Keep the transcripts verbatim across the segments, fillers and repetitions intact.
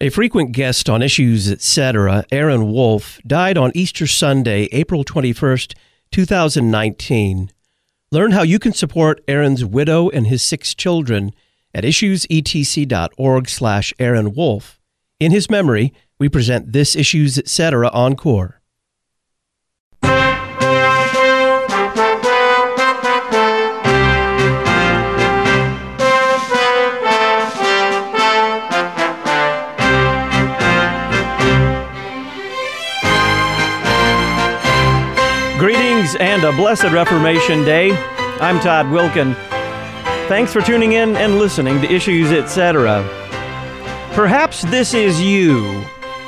A frequent guest on Issues, et cetera, Aaron Wolf, died on Easter Sunday, April twenty-first, two thousand nineteen. Learn how you can support Aaron's widow and his six children at issuesetc.org slash Aaron Wolf. In his memory, we present this Issues, et cetera encore. Greetings and a blessed Reformation Day. I'm Todd Wilkin. Thanks for tuning in and listening to Issues, et cetera. Perhaps this is you.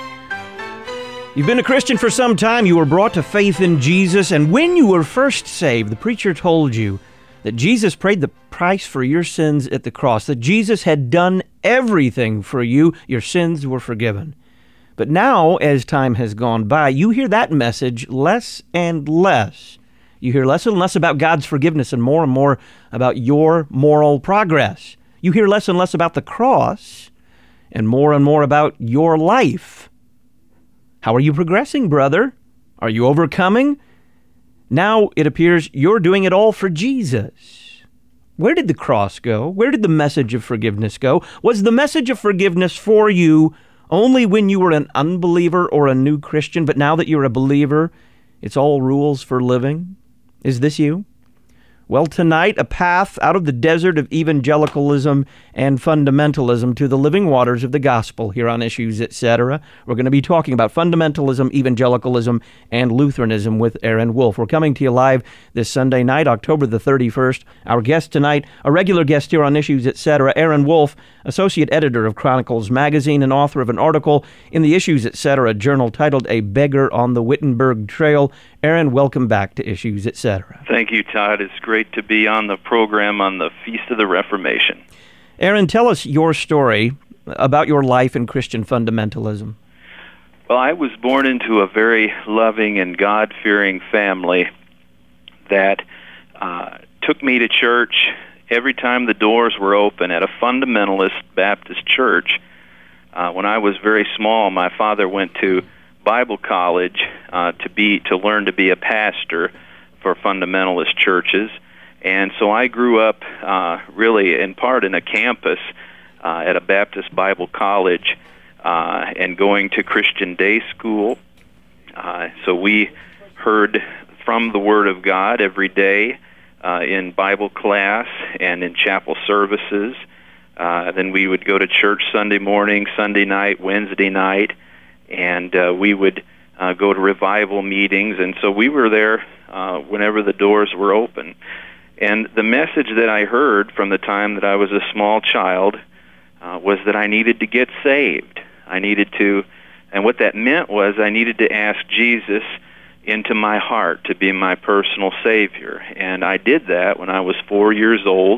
You've been a Christian for some time. You were brought to faith in Jesus, and when you were first saved, the preacher told you that Jesus paid the price for your sins at the cross, that Jesus had done everything for you. Your sins were forgiven. But now, as time has gone by, you hear that message less and less. You hear less and less about God's forgiveness and more and more about your moral progress. You hear less and less about the cross and more and more about your life. How are you progressing, brother? Are you overcoming? Now it appears you're doing it all for Jesus. Where did the cross go? Where did the message of forgiveness go? Was the message of forgiveness for you only when you were an unbeliever or a new Christian, but now that you're a believer, it's all rules for living? Is this you? Well, tonight, a path out of the desert of evangelicalism and fundamentalism to the living waters of the gospel here on Issues, et cetera. We're going to be talking about fundamentalism, evangelicalism, and Lutheranism with Aaron Wolf. We're coming to you live this Sunday night, October the thirty-first. Our guest tonight, a regular guest here on Issues, et cetera, Aaron Wolf, associate editor of Chronicles Magazine and author of an article in the Issues, et cetera journal titled A Beggar on the Wittenberg Trail. Aaron, welcome back to Issues, et cetera. Thank you, Todd. It's great to be on the program on the Feast of the Reformation. Aaron, tell us your story about your life in Christian fundamentalism. Well, I was born into a very loving and God-fearing family that uh, took me to church every time the doors were open at a fundamentalist Baptist church. Uh, when I was very small, my father went to Bible college uh, to be to learn to be a pastor for fundamentalist churches, and so I grew up uh, really in part in a campus uh, at a Baptist Bible college uh, and going to Christian day school. Uh, so we heard from the Word of God every day uh, in Bible class and in chapel services. Uh, then we would go to church Sunday morning, Sunday night, Wednesday night, and uh, we would uh, go to revival meetings, and so we were there uh, whenever the doors were open. And the message that I heard from the time that I was a small child uh, was that I needed to get saved. I needed to, and what that meant was I needed to ask Jesus into my heart to be my personal Savior. And I did that when I was four years old,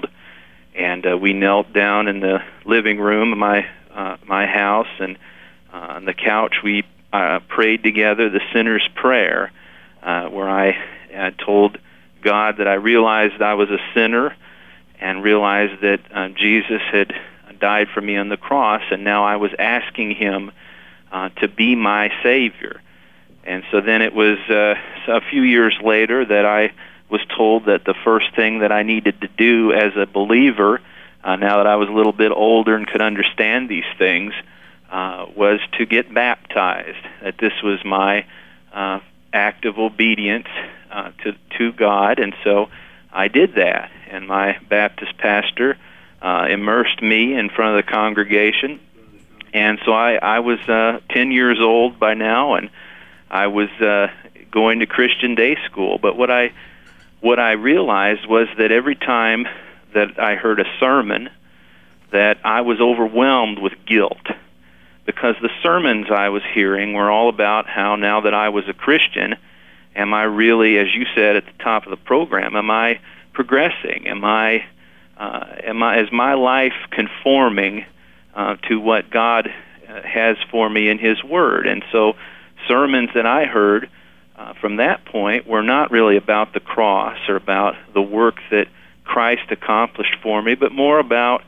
and uh, we knelt down in the living room of my, uh, my house, and Uh, on the couch, we uh, prayed together the sinner's prayer, uh, where I uh, told God that I realized I was a sinner and realized that uh, Jesus had died for me on the cross, and now I was asking Him uh, to be my Savior. And so then it was uh, a few years later that I was told that the first thing that I needed to do as a believer, uh, now that I was a little bit older and could understand these things, Uh, was to get baptized, that this was my uh, act of obedience uh, to, to God, and so I did that. And my Baptist pastor uh, immersed me in front of the congregation, and so I, I was uh, ten years old by now, and I was uh, going to Christian day school. But what I, what I realized was that every time that I heard a sermon, that I was overwhelmed with guilt, because the sermons I was hearing were all about how now that I was a Christian, am I really, as you said at the top of the program, am I progressing? Am I, uh, am I, is my life conforming uh, to what God has for me in His Word? And so sermons that I heard uh, from that point were not really about the cross or about the work that Christ accomplished for me, but more about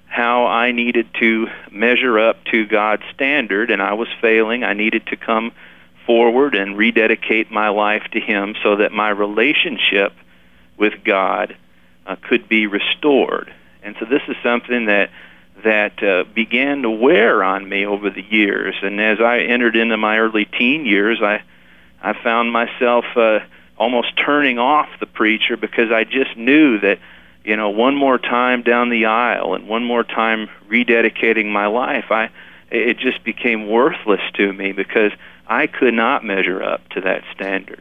how I needed to measure up to God's standard, and I was failing. I needed to come forward and rededicate my life to Him so that my relationship with God uh, could be restored. And so this is something that that uh, began to wear on me over the years. And as I entered into my early teen years, I I found myself uh, almost turning off the preacher because I just knew that, you know, one more time down the aisle and one more time rededicating my life, I it just became worthless to me because I could not measure up to that standard.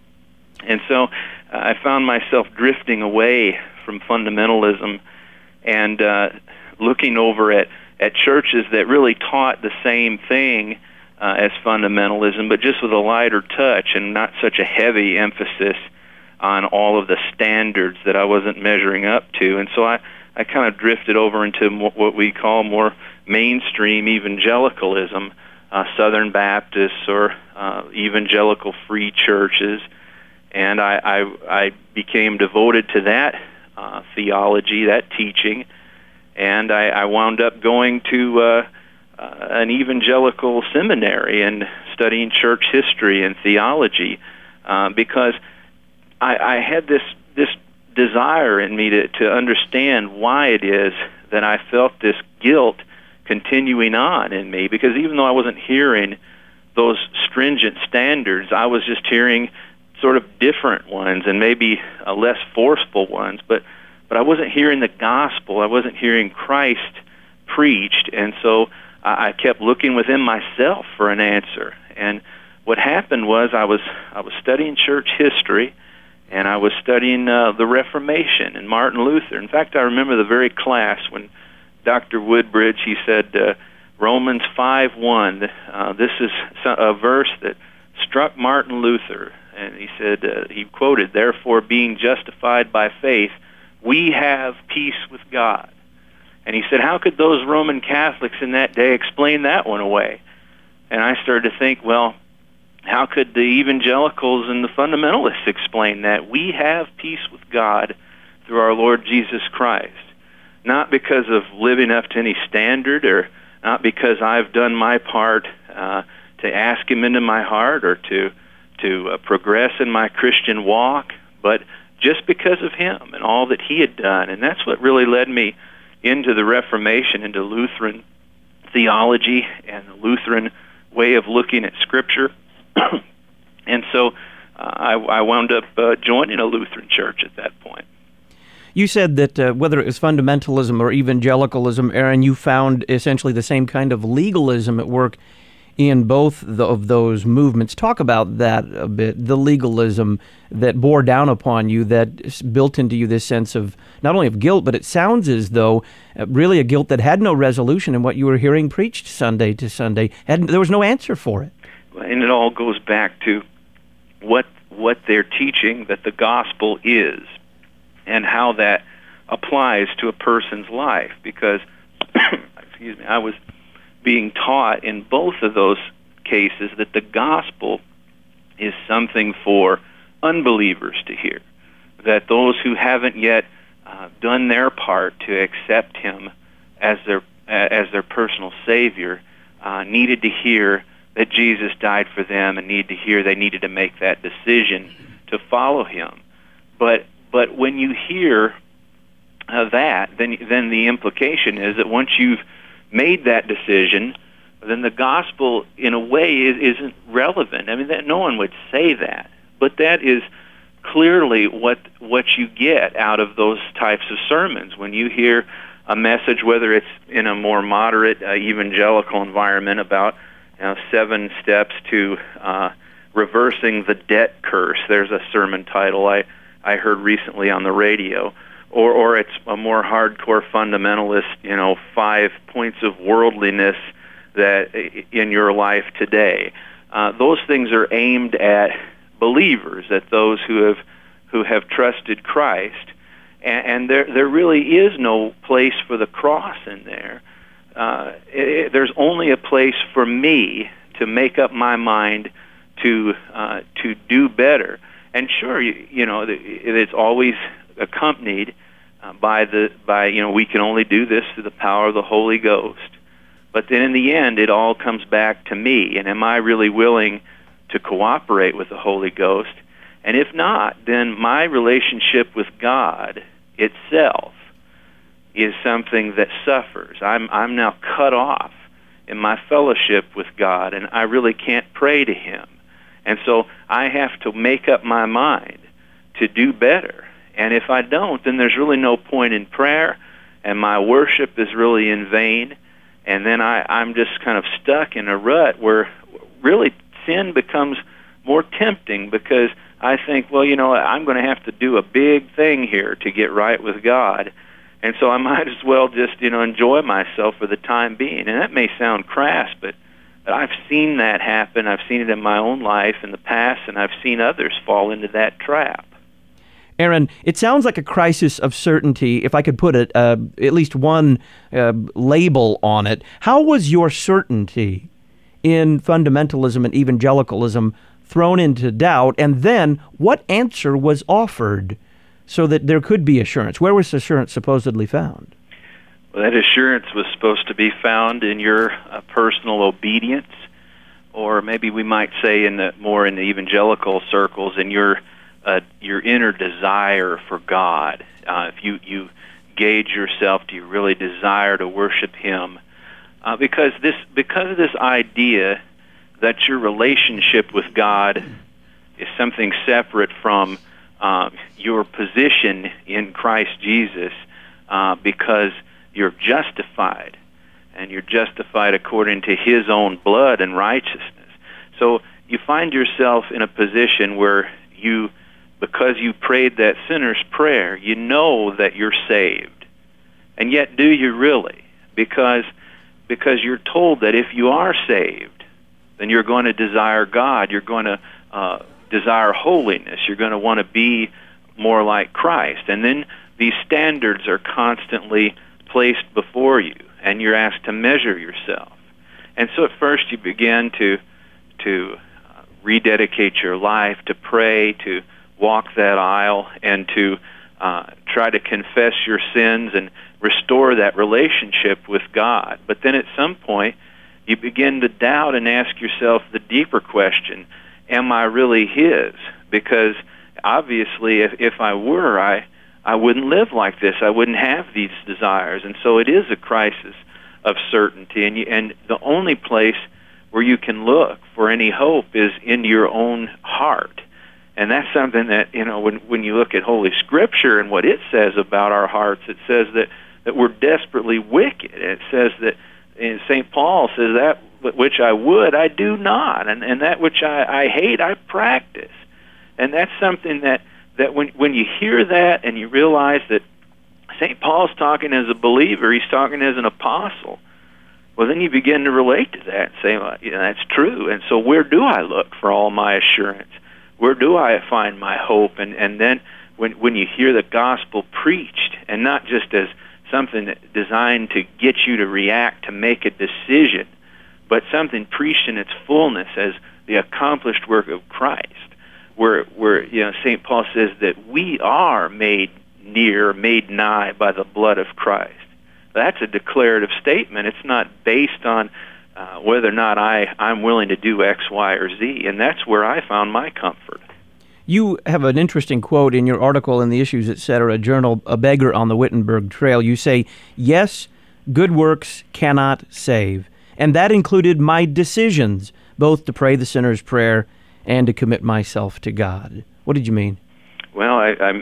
And so uh, I found myself drifting away from fundamentalism and uh, looking over at, at churches that really taught the same thing uh, as fundamentalism, but just with a lighter touch and not such a heavy emphasis on all of the standards that I wasn't measuring up to. And so I, I kind of drifted over into more, what we call more mainstream evangelicalism, uh, Southern Baptists or uh, evangelical free churches. And I, I, I became devoted to that uh, theology, that teaching, and I, I wound up going to uh, uh, an evangelical seminary and studying church history and theology uh, because I, I had this this desire in me to, to understand why it is that I felt this guilt continuing on in me, because even though I wasn't hearing those stringent standards, I was just hearing sort of different ones and maybe uh, less forceful ones, but but I wasn't hearing the gospel. I wasn't hearing Christ preached, and so I, I kept looking within myself for an answer. And what happened was I was I was studying church history, and I was studying uh, the Reformation and Martin Luther. In fact, I remember the very class when Doctor Woodbridge, he said, uh, Romans five one, uh, this is a verse that struck Martin Luther. And he said, uh, he quoted, "Therefore, being justified by faith, we have peace with God." And he said, how could those Roman Catholics in that day explain that one away? And I started to think, well, how could the evangelicals and the fundamentalists explain that? We have peace with God through our Lord Jesus Christ. Not because of living up to any standard, or not because I've done my part uh, to ask Him into my heart or to to uh, progress in my Christian walk, but just because of Him and all that He had done. And that's what really led me into the Reformation, into Lutheran theology and the Lutheran way of looking at Scripture. And so uh, I, I wound up uh, joining a Lutheran church at that point. You said that uh, whether it was fundamentalism or evangelicalism, Aaron, you found essentially the same kind of legalism at work in both the, of those movements. Talk about that a bit, the legalism that bore down upon you, that built into you this sense of not only of guilt, but it sounds as though uh, really a guilt that had no resolution in what you were hearing preached Sunday to Sunday. Had, there was no answer for it. And it all goes back to what what they're teaching that the gospel is and how that applies to a person's life. Because, excuse me, I was being taught in both of those cases that the gospel is something for unbelievers to hear, that those who haven't yet uh, done their part to accept Him as their as their personal Savior uh, needed to hear that Jesus died for them, and needed to hear they needed to make that decision to follow Him. But but when you hear uh, that, then then the implication is that once you've made that decision, then the gospel, in a way, is, isn't relevant. I mean, that no one would say that, but that is clearly what what you get out of those types of sermons. When you hear a message, whether it's in a more moderate uh, evangelical environment about you know, seven steps to uh, reversing the debt curse. There's a sermon title I, I heard recently on the radio. Or, or it's a more hardcore fundamentalist, you know, five points of worldliness that in your life today. Uh, those things are aimed at believers, at those who have who have trusted Christ, and, and there there really is no place for the cross in there. Uh, it, there's only a place for me to make up my mind to uh, to do better. And sure, you, you know, it's always accompanied uh, by the by you know we can only do this through the power of the Holy Ghost. But then in the end, it all comes back to me, and am I really willing to cooperate with the Holy Ghost? And if not, then my relationship with God itself is something that suffers. I'm I'm now cut off in my fellowship with God, and I really can't pray to Him. And so I have to make up my mind to do better. And if I don't, then there's really no point in prayer, and my worship is really in vain. And then I, I'm just kind of stuck in a rut where really sin becomes more tempting, because I think, well, you know, I'm going to have to do a big thing here to get right with God. And so I might as well just, you know, enjoy myself for the time being. And that may sound crass, but, but I've seen that happen. I've seen it in my own life in the past, and I've seen others fall into that trap. Aaron, it sounds like a crisis of certainty, if I could put it, uh, at least one uh, label on it. How was your certainty in fundamentalism and evangelicalism thrown into doubt? And then what answer was offered so that there could be assurance? Where was assurance supposedly found? Well, that assurance was supposed to be found in your uh, personal obedience, or maybe we might say in the more in the evangelical circles, in your uh, your inner desire for God. Uh, if you, you gauge yourself, do you really desire to worship Him? Uh, because this because of this idea that your relationship with God is something separate from uh, your position in Christ Jesus, uh, because you're justified, and you're justified according to His own blood and righteousness. So you find yourself in a position where you, because you prayed that sinner's prayer, you know that you're saved. And yet, do you really? Because because you're told that if you are saved, then you're going to desire God. You're going to uh, desire holiness. You're going to want to be more like Christ. And then these standards are constantly placed before you, and you're asked to measure yourself. And so at first you begin to to uh, rededicate your life, to pray, to walk that aisle, and to uh, try to confess your sins and restore that relationship with God. But then at some point, you begin to doubt and ask yourself the deeper question, am I really His? Because obviously, if, if I were, I, I wouldn't live like this. I wouldn't have these desires. And so it is a crisis of certainty. And, you, and the only place where you can look for any hope is in your own heart. And that's something that, you know, when, when you look at Holy Scripture and what it says about our hearts, it says that, that we're desperately wicked. It says that, and Saint Paul says, that which I would, I do not, and, and that which I, I hate, I practice. And that's something that, that when, when you hear that and you realize that Saint Paul's talking as a believer, he's talking as an apostle, well, then you begin to relate to that and say, well, you know, that's true. And so where do I look for all my assurance? Where do I find my hope? And, and then when, when you hear the gospel preached, and not just as something that designed to get you to react, to make a decision, but something preached in its fullness as the accomplished work of Christ, where, where you know, Saint Paul says that we are made near, made nigh by the blood of Christ. That's a declarative statement. It's not based on uh, whether or not I, I'm willing to do X, Y, or Z, and that's where I found my comfort. You have an interesting quote in your article in the Issues, et cetera, journal, A Beggar on the Wittenberg Trail. You say, yes, good works cannot save. And that included my decisions, both to pray the sinner's prayer and to commit myself to God. What did you mean? Well, I, I'm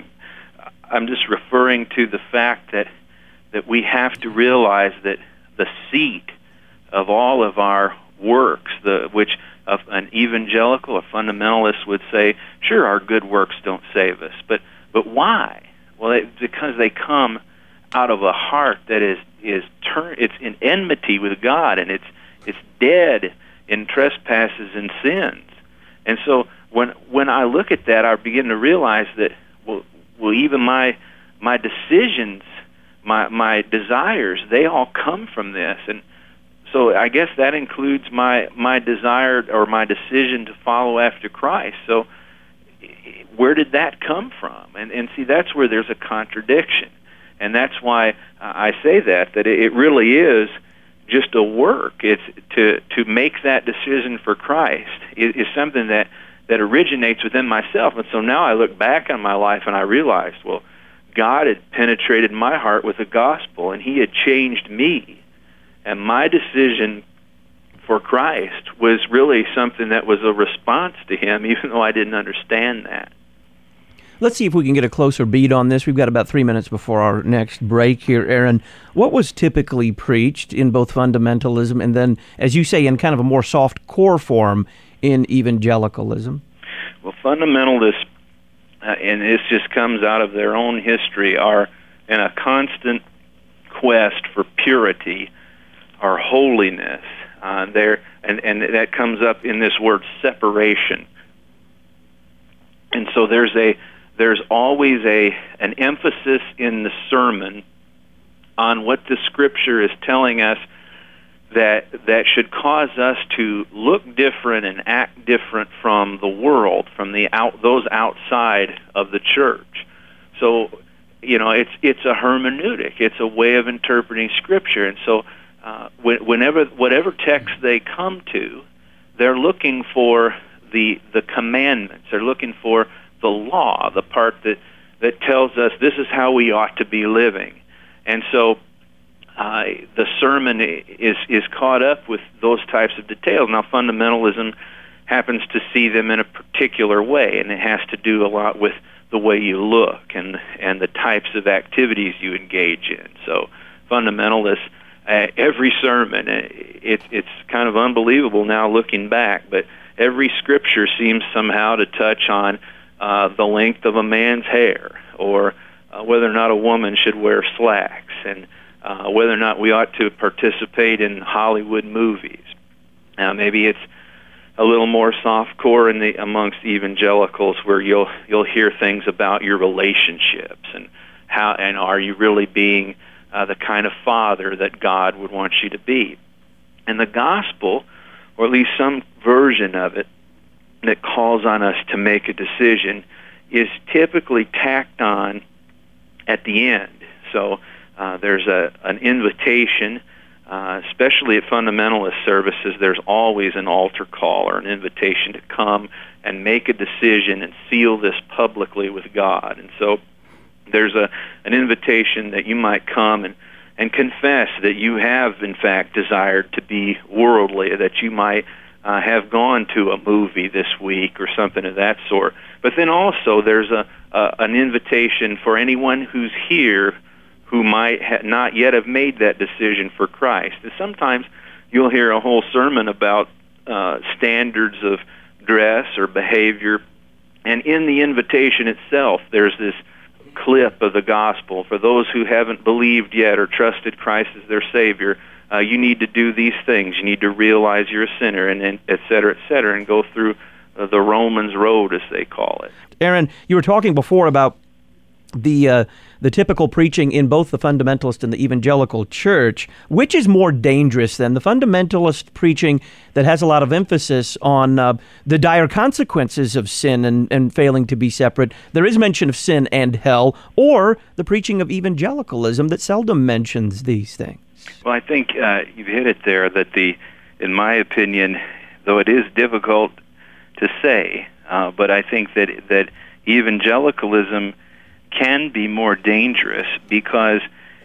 I'm just referring to the fact that that we have to realize that the seat of all of our works, the which of an evangelical, a fundamentalist would say, sure, our good works don't save us, but but why? Well, it, because they come out of a heart that is is turn it's in enmity with God, and it's it's dead in trespasses and sins. And so when when I look at that, I begin to realize that well, well even my my decisions, my my desires, they all come from this. And so I guess that includes my my desire or my decision to follow after Christ. So where did that come from? And and see, that's where there's a contradiction. And that's why I say that, that it really is just a work. It's to to make that decision for Christ is, is something that, that originates within myself. And so now I look back on my life and I realized, well, God had penetrated my heart with the gospel, and He had changed me. And my decision for Christ was really something that was a response to Him, even though I didn't understand that. Let's see if we can get a closer beat on this. We've got about three minutes before our next break here, Aaron. What was typically preached in both fundamentalism and then, as you say, in kind of a more soft core form in evangelicalism? Well, fundamentalists, uh, and this just comes out of their own history, are in a constant quest for purity or holiness. Uh, there, and, and that comes up in this word separation. And so there's a there's always a an emphasis in the sermon on what the Scripture is telling us that that should cause us to look different and act different from the world, from the out those outside of the church. So, you know, it's it's a hermeneutic. It's a way of interpreting Scripture, and so. Uh, whenever, whatever text they come to, they're looking for the the commandments. They're looking for the law, the part that, that tells us this is how we ought to be living. And so uh, the sermon is is caught up with those types of details. Now, fundamentalism happens to see them in a particular way, and it has to do a lot with the way you look and, and the types of activities you engage in. So fundamentalists, Uh, every sermon, uh, it, it's kind of unbelievable now looking back, but every scripture seems somehow to touch on uh, the length of a man's hair, or uh, whether or not a woman should wear slacks, and uh, whether or not we ought to participate in Hollywood movies. Now, maybe it's a little more softcore in the amongst evangelicals, where you'll you'll hear things about your relationships and how, and are you really being Uh, the kind of father that God would want you to be. And the gospel, or at least some version of it, that calls on us to make a decision, is typically tacked on at the end. So uh, there's a an invitation, uh, especially at fundamentalist services, there's always an altar call or an invitation to come and make a decision and seal this publicly with God. And so there's a an invitation that you might come and, and confess that you have, in fact, desired to be worldly, that you might uh, have gone to a movie this week or something of that sort. But then also there's a, a an invitation for anyone who's here who might ha- not yet have made that decision for Christ. And sometimes you'll hear a whole sermon about uh, standards of dress or behavior, and in the invitation itself there's this clip of the gospel. For those who haven't believed yet or trusted Christ as their Savior, uh, you need to do these things. You need to realize you're a sinner, and, and et cetera, et cetera, and go through uh, the Romans road, as they call it. Aaron, you were talking before about the uh, the typical preaching in both the fundamentalist and the evangelical church. Which is more dangerous than the fundamentalist preaching that has a lot of emphasis on uh, the dire consequences of sin and, and failing to be separate? There is mention of sin and hell, or the preaching of evangelicalism that seldom mentions these things. Well, I think uh, you've hit it there, that the, in my opinion, though it is difficult to say, uh, but I think that that evangelicalism can be more dangerous, because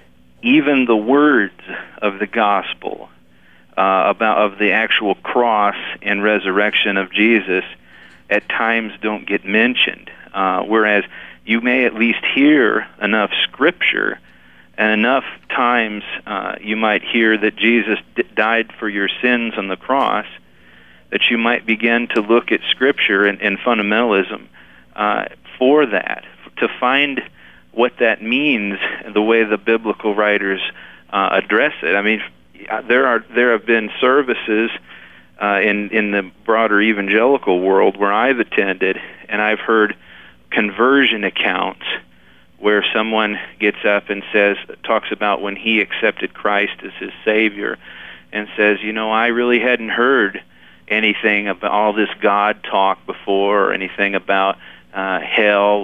even the words of the gospel uh, about of the actual cross and resurrection of Jesus at times don't get mentioned. Uh, whereas you may at least hear enough scripture, and enough times uh, you might hear that Jesus d- died for your sins on the cross, that you might begin to look at scripture and, and fundamentalism uh, for that, to find what that means, the way the biblical writers uh, address it. I mean, there are there have been services uh, in in the broader evangelical world where I've attended, and I've heard conversion accounts where someone gets up and says, talks about when he accepted Christ as his Savior, and says, you know, I really hadn't heard anything about all this God talk before, or anything about uh, hell or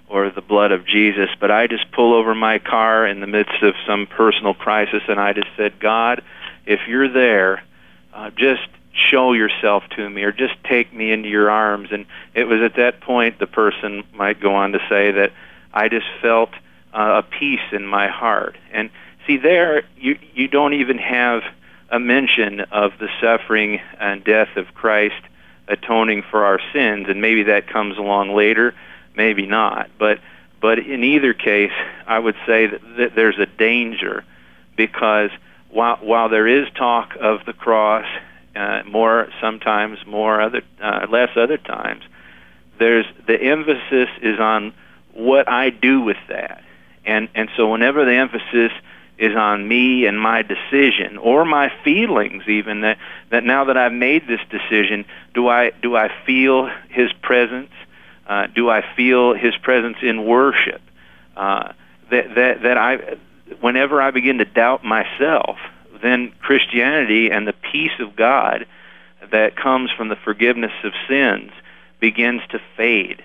or the blood of Jesus, but I just pull over my car in the midst of some personal crisis, and I just said, God, if you're there, uh, just show yourself to me, or just take me into your arms. And it was at that point the person might go on to say that I just felt uh, a peace in my heart. And see, there you you don't even have a mention of the suffering and death of Christ atoning for our sins, and maybe that comes along later, maybe not. But but in either case, I would say that, that there's a danger, because while while there is talk of the cross, uh, more sometimes, more other uh, less other times, there's the emphasis is on what I do with that, and and so whenever the emphasis is on me and my decision, or my feelings, even that that now that I've made this decision, do I do I feel His presence? Uh, do I feel His presence in worship? Uh, that that that I, whenever I begin to doubt myself, then Christianity and the peace of God that comes from the forgiveness of sins begins to fade.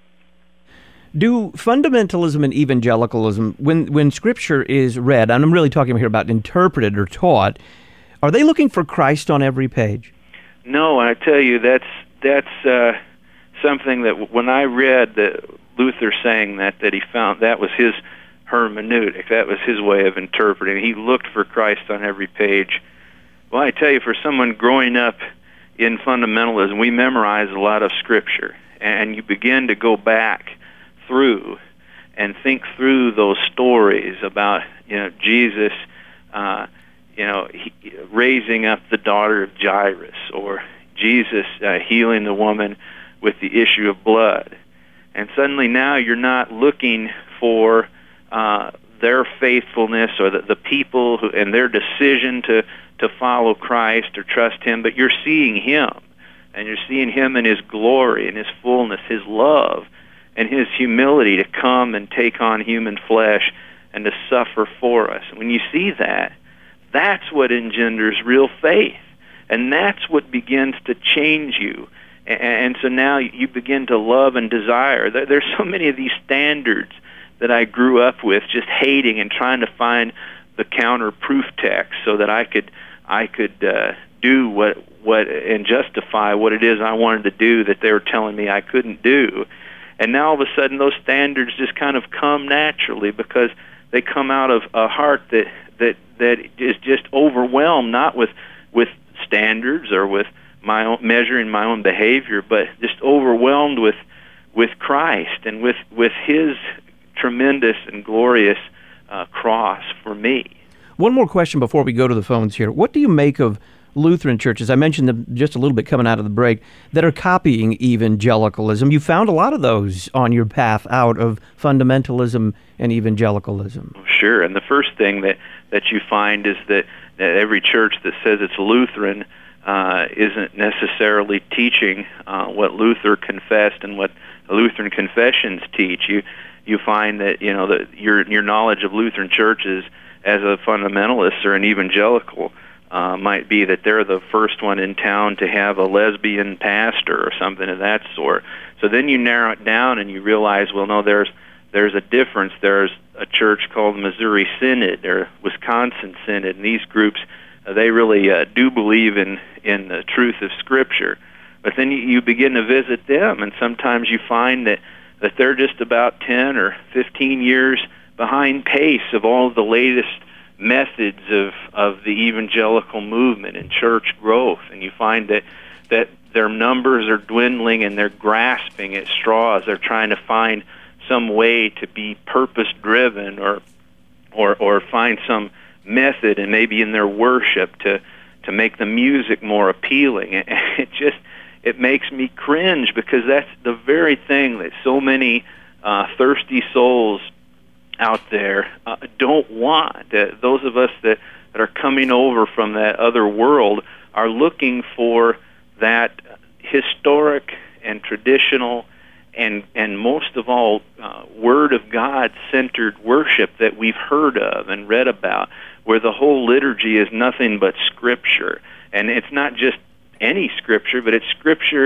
Do fundamentalism and evangelicalism, when when Scripture is read, and I'm really talking here about interpreted or taught, are they looking for Christ on every page? No, and I tell you, that's that's uh, something that when I read that Luther saying that, that he found that was his hermeneutic, that was his way of interpreting. He looked for Christ on every page. Well, I tell you, for someone growing up in fundamentalism, we memorize a lot of Scripture, and you begin to go back through and think through those stories about, you know, Jesus, uh, you know, he, raising up the daughter of Jairus, or Jesus uh, healing the woman with the issue of blood. And suddenly now you're not looking for uh, their faithfulness or the, the people who, and their decision to, to follow Christ or trust Him, but you're seeing Him, and you're seeing Him in His glory and His fullness, His love, and His humility to come and take on human flesh and to suffer for us. When you see that, that's what engenders real faith, and that's what begins to change you. And so now you begin to love and desire. There's so many of these standards that I grew up with, just hating and trying to find the counter proof text so that I could I could uh, do what what and justify what it is I wanted to do that they were telling me I couldn't do. And now all of a sudden those standards just kind of come naturally, because they come out of a heart that that that is just overwhelmed, not with with standards or with my own measuring my own behavior, but just overwhelmed with with Christ and with with His tremendous and glorious uh, cross for me. One more question before we go to the phones here. What do you make of Lutheran churches, I mentioned them just a little bit coming out of the break, that are copying evangelicalism? You found a lot of those on your path out of fundamentalism and evangelicalism. Sure, and the first thing that, that you find is that, that every church that says it's Lutheran uh, isn't necessarily teaching uh, what Luther confessed and what Lutheran confessions teach. You you find that, you know, that your your knowledge of Lutheran churches as a fundamentalist or an evangelical Uh, might be that they're the first one in town to have a lesbian pastor or something of that sort. So then you narrow it down and you realize, well, no, there's there's a difference. There's a church called Missouri Synod or Wisconsin Synod, and these groups, uh, they really uh, do believe in, in the truth of Scripture. But then you, you begin to visit them, and sometimes you find that, that they're just about ten or fifteen years behind pace of all of the latest methods of, of the evangelical movement and church growth, and you find that that their numbers are dwindling and they're grasping at straws. They're trying to find some way to be purpose-driven or or or find some method, and maybe in their worship to to make the music more appealing. It just it makes me cringe, because that's the very thing that so many uh, thirsty souls out there uh, don't want. Uh, those of us that, that are coming over from that other world are looking for that historic and traditional and and most of all uh, Word of God centered worship that we've heard of and read about, where the whole liturgy is nothing but Scripture. And it's not just any Scripture, but it's Scripture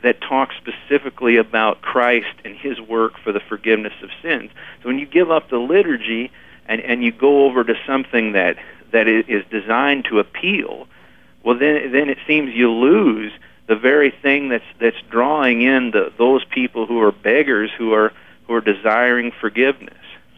that talk specifically about Christ and his work for the forgiveness of sins. So when you give up the liturgy and, and you go over to something that, that is designed to appeal, well, then then it seems you lose the very thing that's that's drawing in the, those people who are beggars, who are who are desiring forgiveness.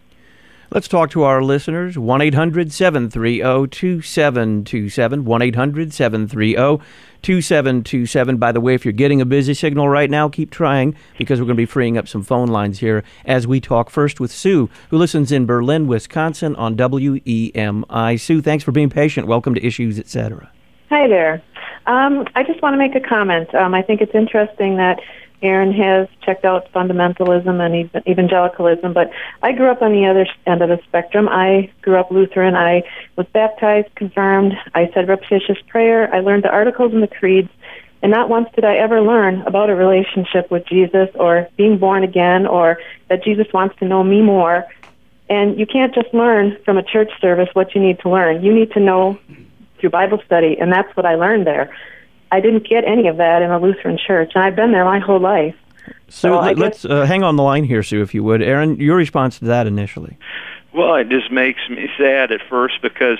Let's talk to our listeners. one eight hundred seven three zero two seven two seven. one eight hundred seven three zero two seven two seven. By the way, if you're getting a busy signal right now, keep trying, because we're going to be freeing up some phone lines here as we talk first with Sue, who listens in Berlin, Wisconsin on W E M I. Sue, thanks for being patient. Welcome to Issues, et cetera. Hi there. Um, I just want to make a comment. Um, I think it's interesting that Aaron has checked out fundamentalism and evangelicalism, but I grew up on the other end of the spectrum. I grew up Lutheran. I was baptized, confirmed. I said repetitious prayer. I learned the articles and the creeds, and not once did I ever learn about a relationship with Jesus or being born again or that Jesus wants to know me more. And you can't just learn from a church service what you need to learn. You need to know through Bible study, and that's what I learned there. I didn't get any of that in a Lutheran church, and I've been there my whole life. So, so let's uh, hang on the line here, Sue, if you would. Aaron, your response to that initially. Well, it just makes me sad at first, because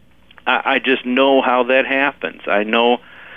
I, I just know how that happens. I know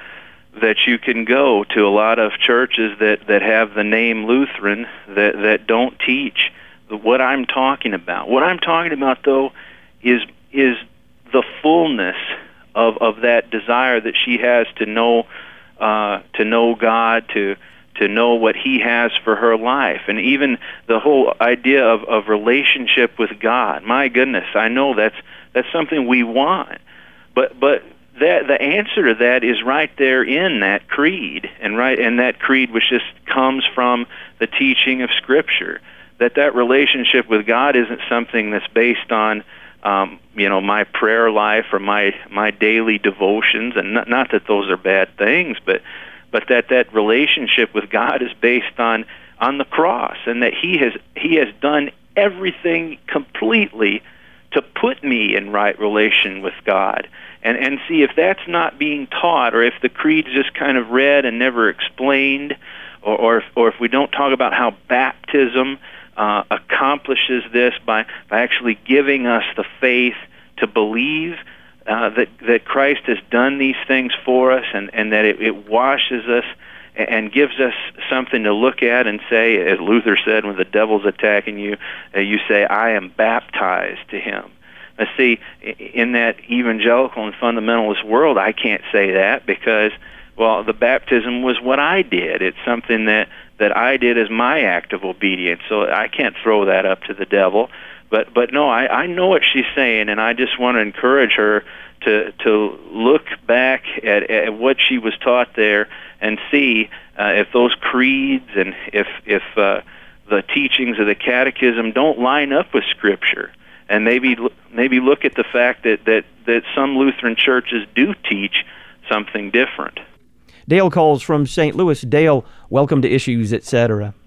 that you can go to a lot of churches that, that have the name Lutheran that, that don't teach what I'm talking about. What I'm talking about, though, is is the fullness of of that desire that she has to know uh, to know God, to to know what He has for her life, and even the whole idea of, of relationship with God. My goodness, I know that's that's something we want, but but that the answer to that is right there in that creed, and right and that creed which just comes from the teaching of Scripture. That that relationship with God isn't something that's based on Um, you know, my prayer life or my my daily devotions, and not, not that those are bad things, but but that that relationship with God is based on on the cross, and that He has He has done everything completely to put me in right relation with God. And and see, if that's not being taught, or if the creed's just kind of read and never explained, or or if, or if we don't talk about how baptism Uh, accomplishes this by, by actually giving us the faith to believe uh, that that Christ has done these things for us, and, and that it, it washes us and, and gives us something to look at and say, as Luther said, when the devil's attacking you, uh, you say, I am baptized to him. Now see, in that evangelical and fundamentalist world, I can't say that, because, well, the baptism was what I did. It's something that that I did as my act of obedience, so I can't throw that up to the devil. But but no, I, I know what she's saying, and I just want to encourage her to to look back at, at what she was taught there and see uh, if those creeds and if if uh, the teachings of the Catechism don't line up with Scripture, and maybe maybe look at the fact that that, that some Lutheran churches do teach something different. Dale calls from Saint Louis. Dale, welcome to Issues, et cetera.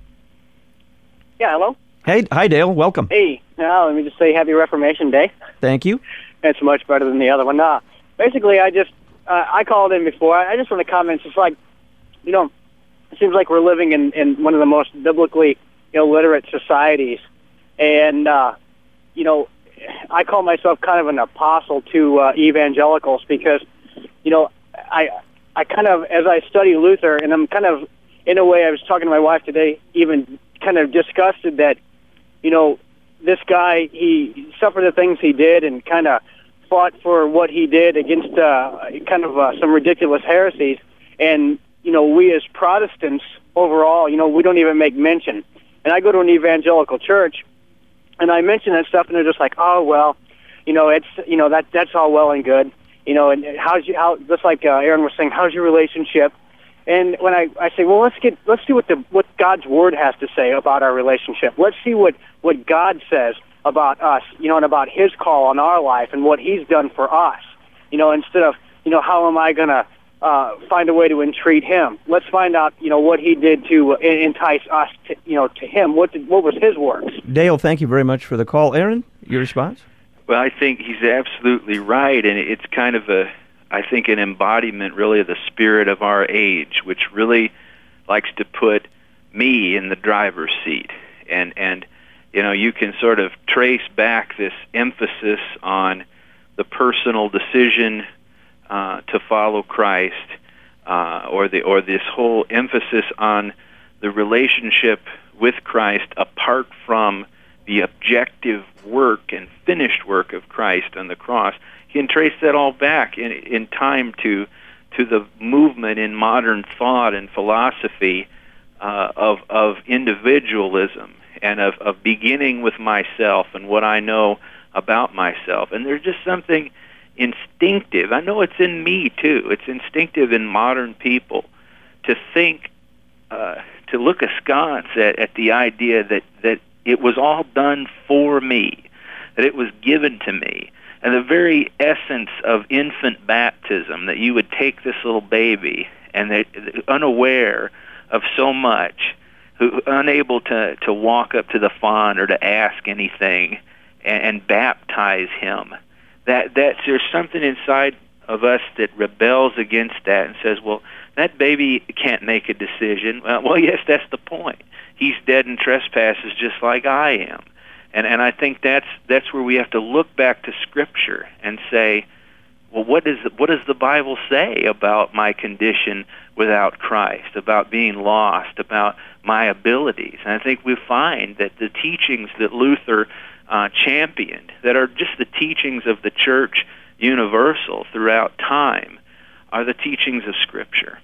Yeah, hello? Hey, hi, Dale. Welcome. Hey, now let me just say Happy Reformation Day. Thank you. It's much better than the other one. Uh, basically, I just, uh, I called in before. I just want to comment. It's like, you know, it seems like we're living in, in one of the most biblically illiterate societies. And, uh, you know, I call myself kind of an apostle to uh, evangelicals, because, you know, I... I kind of, as I study Luther, and I'm kind of, in a way, I was talking to my wife today, even kind of disgusted that, you know, this guy, he suffered the things he did and kind of fought for what he did against uh, kind of uh, some ridiculous heresies. And, you know, we as Protestants overall, you know, we don't even make mention. And I go to an evangelical church, and I mention that stuff, and they're just like, oh, well, you know, it's, you know, that that's all well and good. You know, and how's you, how, just like uh, Aaron was saying, how's your relationship? And when I, I say, well, let's get, let's see what the, what God's Word has to say about our relationship. Let's see what, what God says about us, you know, and about His call on our life and what He's done for us. You know, instead of, you know, how am I going to uh, find a way to entreat Him? Let's find out, you know, what He did to uh, entice us, to, you know, to Him. What did, what was His works? Dale, thank you very much for the call. Aaron, your response? Well, I think he's absolutely right, and it's kind of a, I think, an embodiment really of the spirit of our age, which really likes to put me in the driver's seat. And, and you know, you can sort of trace back this emphasis on the personal decision uh, to follow Christ, uh, or the or this whole emphasis on the relationship with Christ apart from the objective work and finished work of Christ on the cross. You can trace that all back in, in time to to the movement in modern thought and philosophy uh, of of individualism and of, of beginning with myself and what I know about myself. And there's just something instinctive. I know it's in me too. It's instinctive in modern people to think, uh, to look askance at, at the idea that, that it was all done for me, that it was given to me. And the very essence of infant baptism, that you would take this little baby and they, unaware of so much, who unable to, to walk up to the font or to ask anything and, and baptize him. That that there's something inside of us that rebels against that and says, well, that baby can't make a decision. Well, well yes, that's the point. He's dead in trespasses just like I am. And and I think that's that's where we have to look back to Scripture and say, well, what is what does the Bible say about my condition without Christ, about being lost, about my abilities? And I think we find that the teachings that Luther uh, championed, that are just the teachings of the Church universal throughout time, are the teachings of Scripture.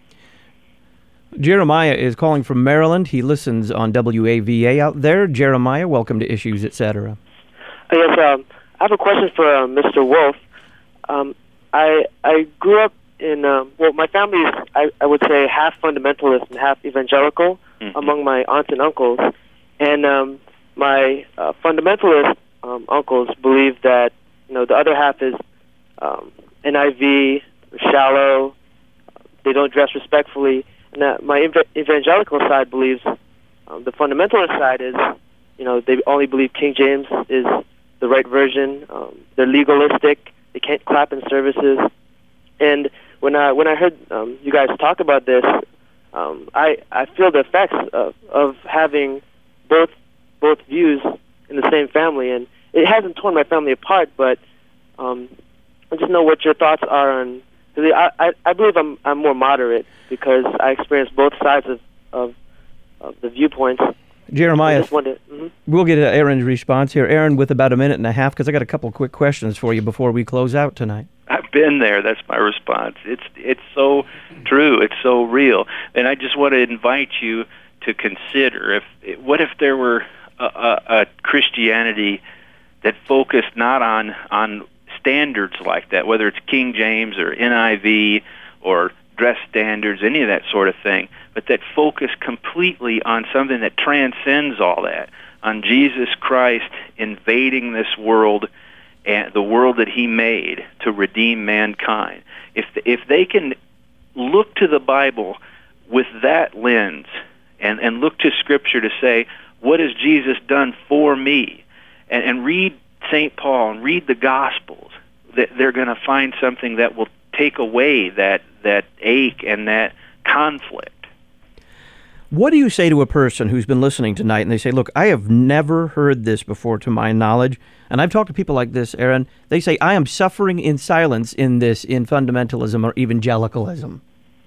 Jeremiah is calling from Maryland. He listens on W A V A out there. Jeremiah, welcome to Issues, et cetera. Yes, um, I have a question for uh, Mister Wolf. Um, I I grew up in, um, well, my family is, I, I would say, half fundamentalist and half evangelical mm-hmm. among my aunts and uncles. And um, my uh, fundamentalist um, uncles believe that, you know, the other half is um, N I V, shallow, they don't dress respectfully. And uh, my ev- evangelical side believes um, the fundamentalist side is, you know, they only believe King James is the right version. Um, they're legalistic. They can't clap in services. And when I when I heard um, you guys talk about this, um, I I feel the effects of of having both both views in the same family, and it hasn't torn my family apart. But um, I just know what your thoughts are on. I, I I believe I'm I'm more moderate because I experience both sides of of, of the viewpoints. Jeremiah, I just wanted, mm-hmm. we'll get Aaron's response here. Aaron, with about a minute and a half, because I got a couple of quick questions for you before we close out tonight. I've been there. That's my response. It's it's so true. It's so real. And I just want to invite you to consider, if what if there were a, a, a Christianity that focused not on on standards like that, whether it's King James or N I V or dress standards, any of that sort of thing, but that focus completely on something that transcends all that, on Jesus Christ invading this world and the world that he made to redeem mankind. If if they can look to the Bible with that lens and, and look to Scripture to say, what has Jesus done for me? And, and read Saint Paul and read the Gospels, that they're going to find something that will take away that that ache and that conflict. What do you say to a person who's been listening tonight and they say, look, I have never heard this before to my knowledge, and I've talked to people like this, Aaron, they say, I am suffering in silence in this, in fundamentalism or evangelicalism?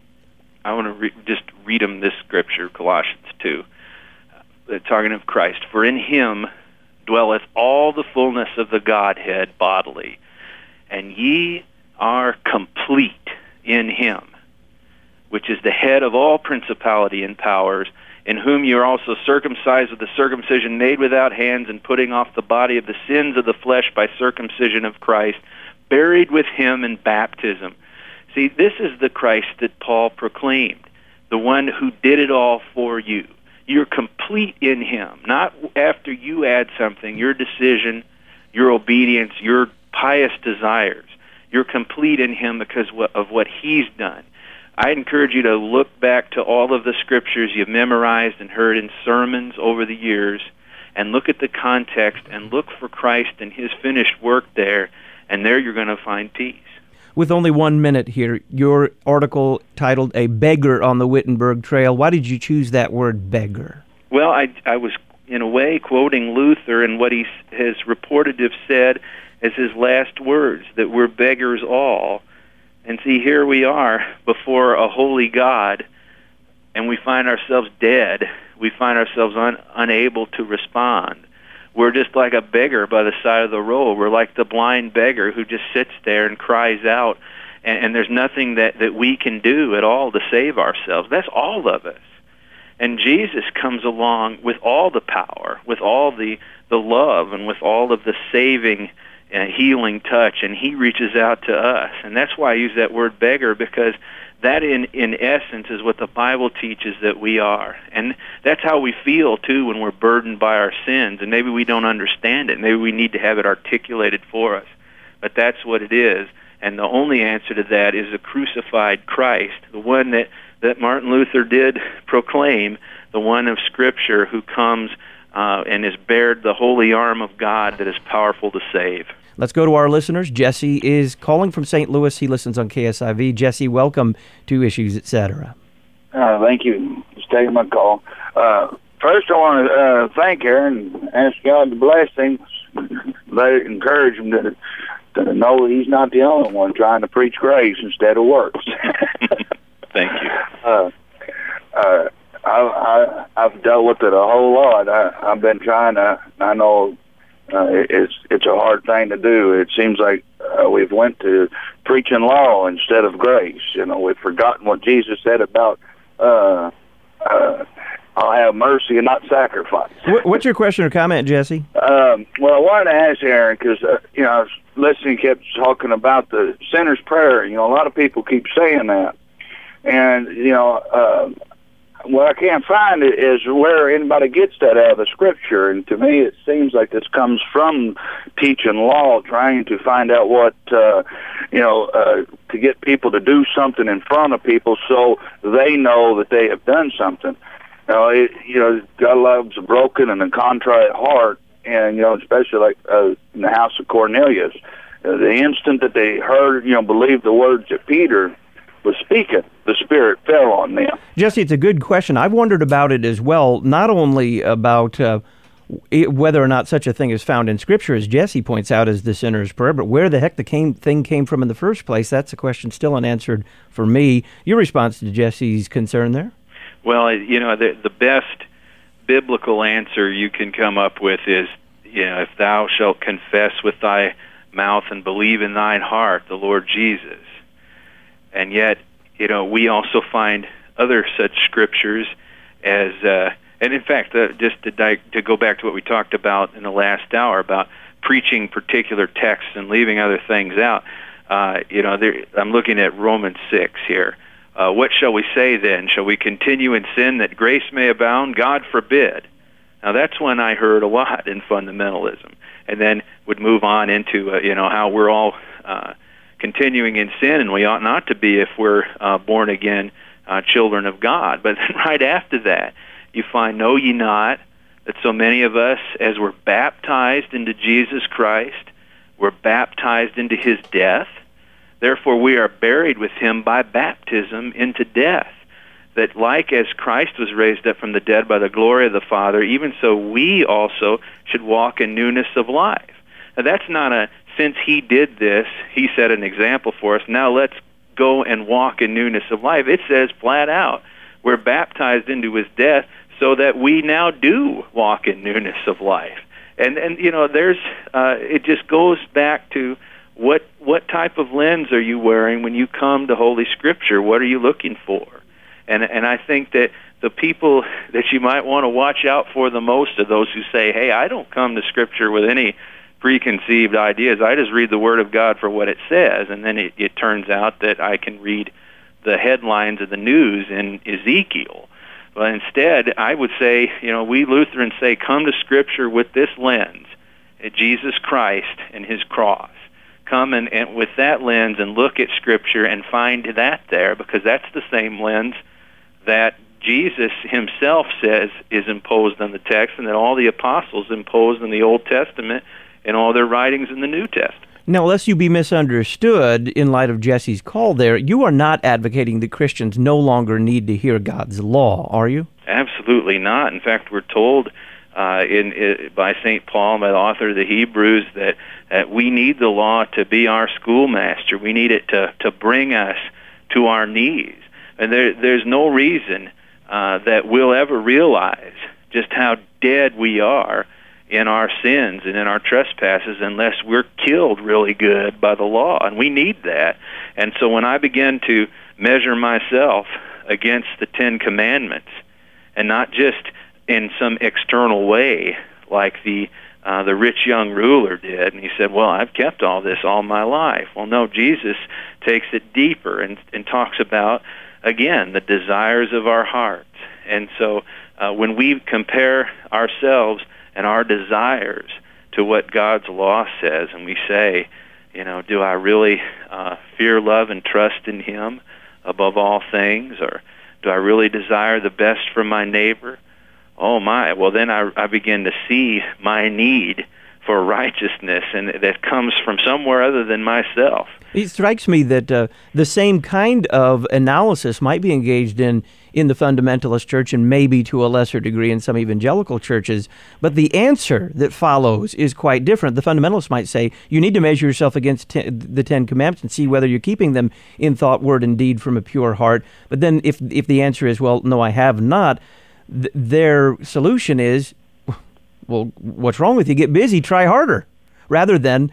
I want to re- just read them this scripture, Colossians two, uh, talking of Christ. For in him dwelleth all the fullness of the Godhead bodily, and ye are complete in him, which is the head of all principality and powers, in whom you are also circumcised with the circumcision made without hands, and putting off the body of the sins of the flesh by circumcision of Christ, buried with him in baptism. See, this is the Christ that Paul proclaimed, the one who did it all for you. You're complete in him, not after you add something, your decision, your obedience, your pious desires. You're complete in him because of what he's done. I encourage you to look back to all of the scriptures you've memorized and heard in sermons over the years and look at the context and look for Christ and his finished work there, and there you're going to find peace. with only one minute here, your article titled "A Beggar on the Wittenberg Trail." Why did you choose that word, beggar? Well, I, I was, in a way, quoting Luther and what he has reported to have said as his last words, that we're beggars all. And see, here we are before a holy God, and we find ourselves dead. We find ourselves un, unable to respond. We're just like a beggar by the side of the road. We're like the blind beggar who just sits there and cries out, and, and there's nothing that, that we can do at all to save ourselves. That's all of us. And Jesus comes along with all the power, with all the, the love, and with all of the saving and healing touch, and he reaches out to us. And that's why I use that word beggar, because that in, in essence is what the Bible teaches that we are. And that's how we feel, too, when we're burdened by our sins. And maybe we don't understand it. Maybe we need to have it articulated for us. But that's what it is. And the only answer to that is the crucified Christ, the one that, that Martin Luther did proclaim, the one of Scripture who comes uh, and has bared the holy arm of God that is powerful to save. Let's go to our listeners. Jesse is calling from Saint Louis. He listens on K S I V. Jesse, welcome to Issues, et cetera. Uh, thank you for taking my call. Uh, first, I want to uh, thank Aaron and ask God to bless him. Let it encourage him to, to know he's not the only one trying to preach grace instead of works. Thank you. Uh, uh, I, I, I've dealt with it a whole lot. I, I've been trying to, I know uh, it, it's it's a hard thing to do. It seems like uh, we've went to preaching law instead of grace. You know, we've forgotten what Jesus said about uh, uh, I'll have mercy and not sacrifice. What's your question or comment, Jesse? Um, well, I wanted to ask Aaron, because, uh, you know, I was listening, kept talking about the sinner's prayer. You know, a lot of people keep saying that. And, you know, uh, what I can't find is where anybody gets that out of the Scripture. And to me, it seems like this comes from teaching law, trying to find out what, uh, you know, uh, to get people to do something in front of people so they know that they have done something. You know, it, you know, God loves a broken and a contrite heart, and, you know, especially like uh, in the house of Cornelius. Uh, the instant that they heard, you know, believed the words that Peter was speaking, the Spirit fell on them. Jesse, it's a good question. I've wondered about it as well, not only about uh, it, whether or not such a thing is found in Scripture, as Jesse points out, as the sinner's prayer, but where the heck the came, thing came from in the first place. That's a question still unanswered for me. Your response to Jesse's concern there? Well, you know, the, the best biblical answer you can come up with is, you know, if thou shalt confess with thy mouth and believe in thine heart the Lord Jesus. And yet, you know, we also find other such scriptures as, uh, and in fact, uh, just to, di- to go back to what we talked about in the last hour about preaching particular texts and leaving other things out, uh, you know, there, I'm looking at Romans six here. Uh, what shall we say then? Shall we continue in sin that grace may abound? God forbid. Now that's one I heard a lot in fundamentalism, and then would move on into uh, you know how we're all uh, continuing in sin, and we ought not to be if we're uh, born again uh, children of God. But then right after that, you find, know ye not that so many of us, as we're baptized into Jesus Christ, we're baptized into his death. Therefore, we are buried with him by baptism into death, that like as Christ was raised up from the dead by the glory of the Father, even so we also should walk in newness of life. Now, that's not a, since he did this, he set an example for us, now let's go and walk in newness of life. It says flat out, we're baptized into his death so that we now do walk in newness of life. And, and you know, there's, uh, it just goes back to, What what type of lens are you wearing when you come to Holy Scripture? What are you looking for? And and I think that the people that you might want to watch out for the most are those who say, hey, I don't come to Scripture with any preconceived ideas. I just read the Word of God for what it says. And then it, it turns out that I can read the headlines of the news in Ezekiel. But instead, I would say, you know, we Lutherans say, come to Scripture with this lens, at Jesus Christ and his cross. Come and, and with that lens and look at Scripture and find that there, because that's the same lens that Jesus himself says is imposed on the text, and that all the apostles imposed in the Old Testament and all their writings in the New Testament. Now, lest you be misunderstood in light of Jesse's call there, you are not advocating that Christians no longer need to hear God's law, are you? Absolutely not. In fact, we're told uh, in, in by Saint Paul, by the author of the Hebrews, that, that we need the law to be our schoolmaster. We need it to, to bring us to our knees. And there, there's no reason uh, that we'll ever realize just how dead we are in our sins and in our trespasses unless we're killed really good by the law, and we need that. And so when I begin to measure myself against the Ten Commandments, and not just in some external way like the uh, the rich young ruler did, and he said, well, I've kept all this all my life. Well, no, Jesus takes it deeper and, and talks about, again, the desires of our hearts. And so uh, when we compare ourselves and our desires to what God's law says, and we say, you know, do I really uh, fear, love, and trust in Him above all things, or do I really desire the best for my neighbor? Oh my, well then I, I begin to see my need for righteousness, and that comes from somewhere other than myself. It strikes me that uh, the same kind of analysis might be engaged in in the fundamentalist church, and maybe to a lesser degree in some evangelical churches, but the answer that follows is quite different. The fundamentalists might say, you need to measure yourself against ten, the Ten Commandments and see whether you're keeping them in thought, word, and deed from a pure heart. But then if if the answer is, well, no, I have not, th- their solution is, well, what's wrong with you? Get busy, try harder, rather than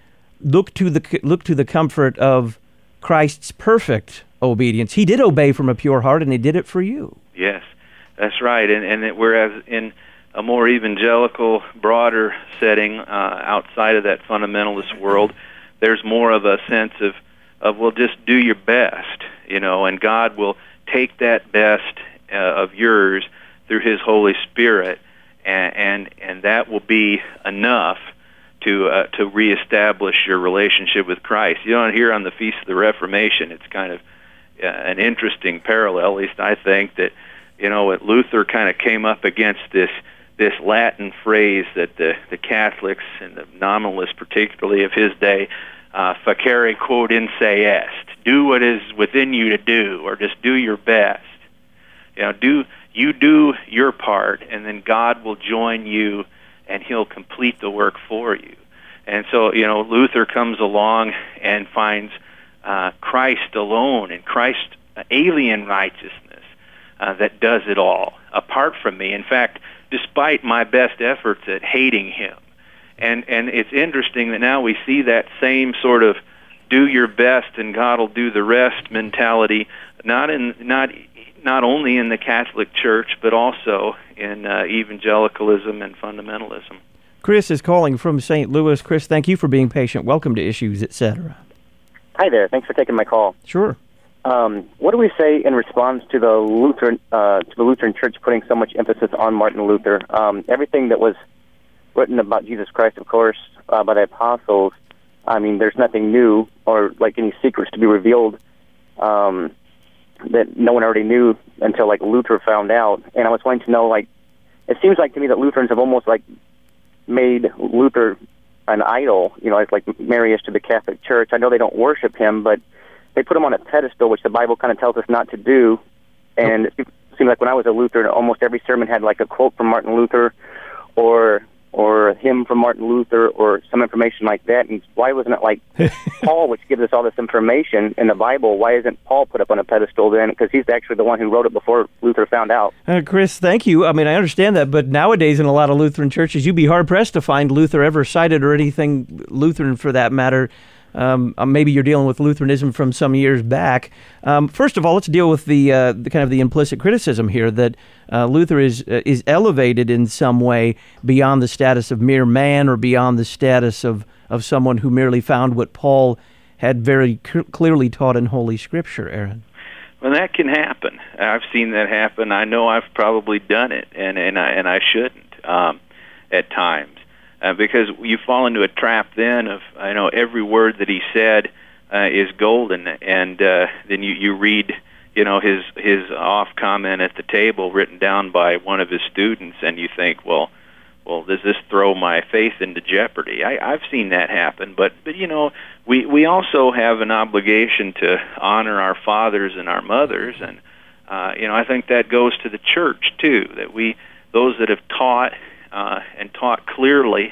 look to the look to the comfort of Christ's perfect obedience. He did obey from a pure heart, and He did it for you. Yes, that's right. And and it, whereas in a more evangelical, broader setting uh, outside of that fundamentalist world, there's more of a sense of of well, just do your best, you know, and God will take that best uh, of yours through His Holy Spirit, and and, and that will be enough to uh, to reestablish your relationship with Christ. You know, here on the Feast of the Reformation, it's kind of uh, an interesting parallel. At least I think that, you know, Luther kind of came up against this this Latin phrase that the the Catholics and the nominalists, particularly of his day, uh, facere quod in se est, do what is within you to do, or just do your best. You know, do you do your part, and then God will join you, and He'll complete the work for you. And so, you know, Luther comes along and finds uh, Christ alone, and Christ's alien righteousness uh, that does it all, apart from me. In fact, despite my best efforts at hating Him. And and it's interesting that now we see that same sort of do your best and God will do the rest mentality, not in not not only in the Catholic Church, but also in uh, evangelicalism and fundamentalism. Chris is calling from Saint Louis. Chris, thank you for being patient. Welcome to Issues, et cetera. Hi there. Thanks for taking my call. Sure. Um, what do we say in response to the Lutheran uh, to the Lutheran Church putting so much emphasis on Martin Luther? Um, everything that was written about Jesus Christ, of course, uh, by the apostles. I mean, there's nothing new or like any secrets to be revealed um, that no one already knew until like Luther found out. And I was wanting to know, like, it seems like to me that Lutherans have almost like made Luther an idol. You know, it's like Mary is to the Catholic Church. I know they don't worship him, but they put him on a pedestal, which the Bible kind of tells us not to do. And it seemed like when I was a Lutheran, almost every sermon had like a quote from Martin Luther, or or a hymn from Martin Luther, or some information like that. And why wasn't it like Paul, which gives us all this information in the Bible? Why isn't Paul put up on a pedestal then? Because he's actually the one who wrote it before Luther found out. Uh, Chris, thank you. I mean, I understand that, but nowadays in a lot of Lutheran churches, you'd be hard-pressed to find Luther ever cited, or anything Lutheran for that matter. Um, maybe you're dealing with Lutheranism from some years back. Um, first of all, let's deal with the, uh, the kind of the implicit criticism here that uh, Luther is uh, is elevated in some way beyond the status of mere man, or beyond the status of, of someone who merely found what Paul had very c- clearly taught in Holy Scripture, Aaron. Well, that can happen. I've seen that happen. I know I've probably done it, and, and, I, and I shouldn't um, at times. Uh, because you fall into a trap then of, I know, every word that he said uh, is golden, and uh, then you, you read, you know, his his off comment at the table written down by one of his students, and you think, well, well, does this throw my faith into jeopardy? I, I've seen that happen, but but you know, we we also have an obligation to honor our fathers and our mothers, and uh, you know, I think that goes to the church too. That we, those that have taught uh, and taught clearly,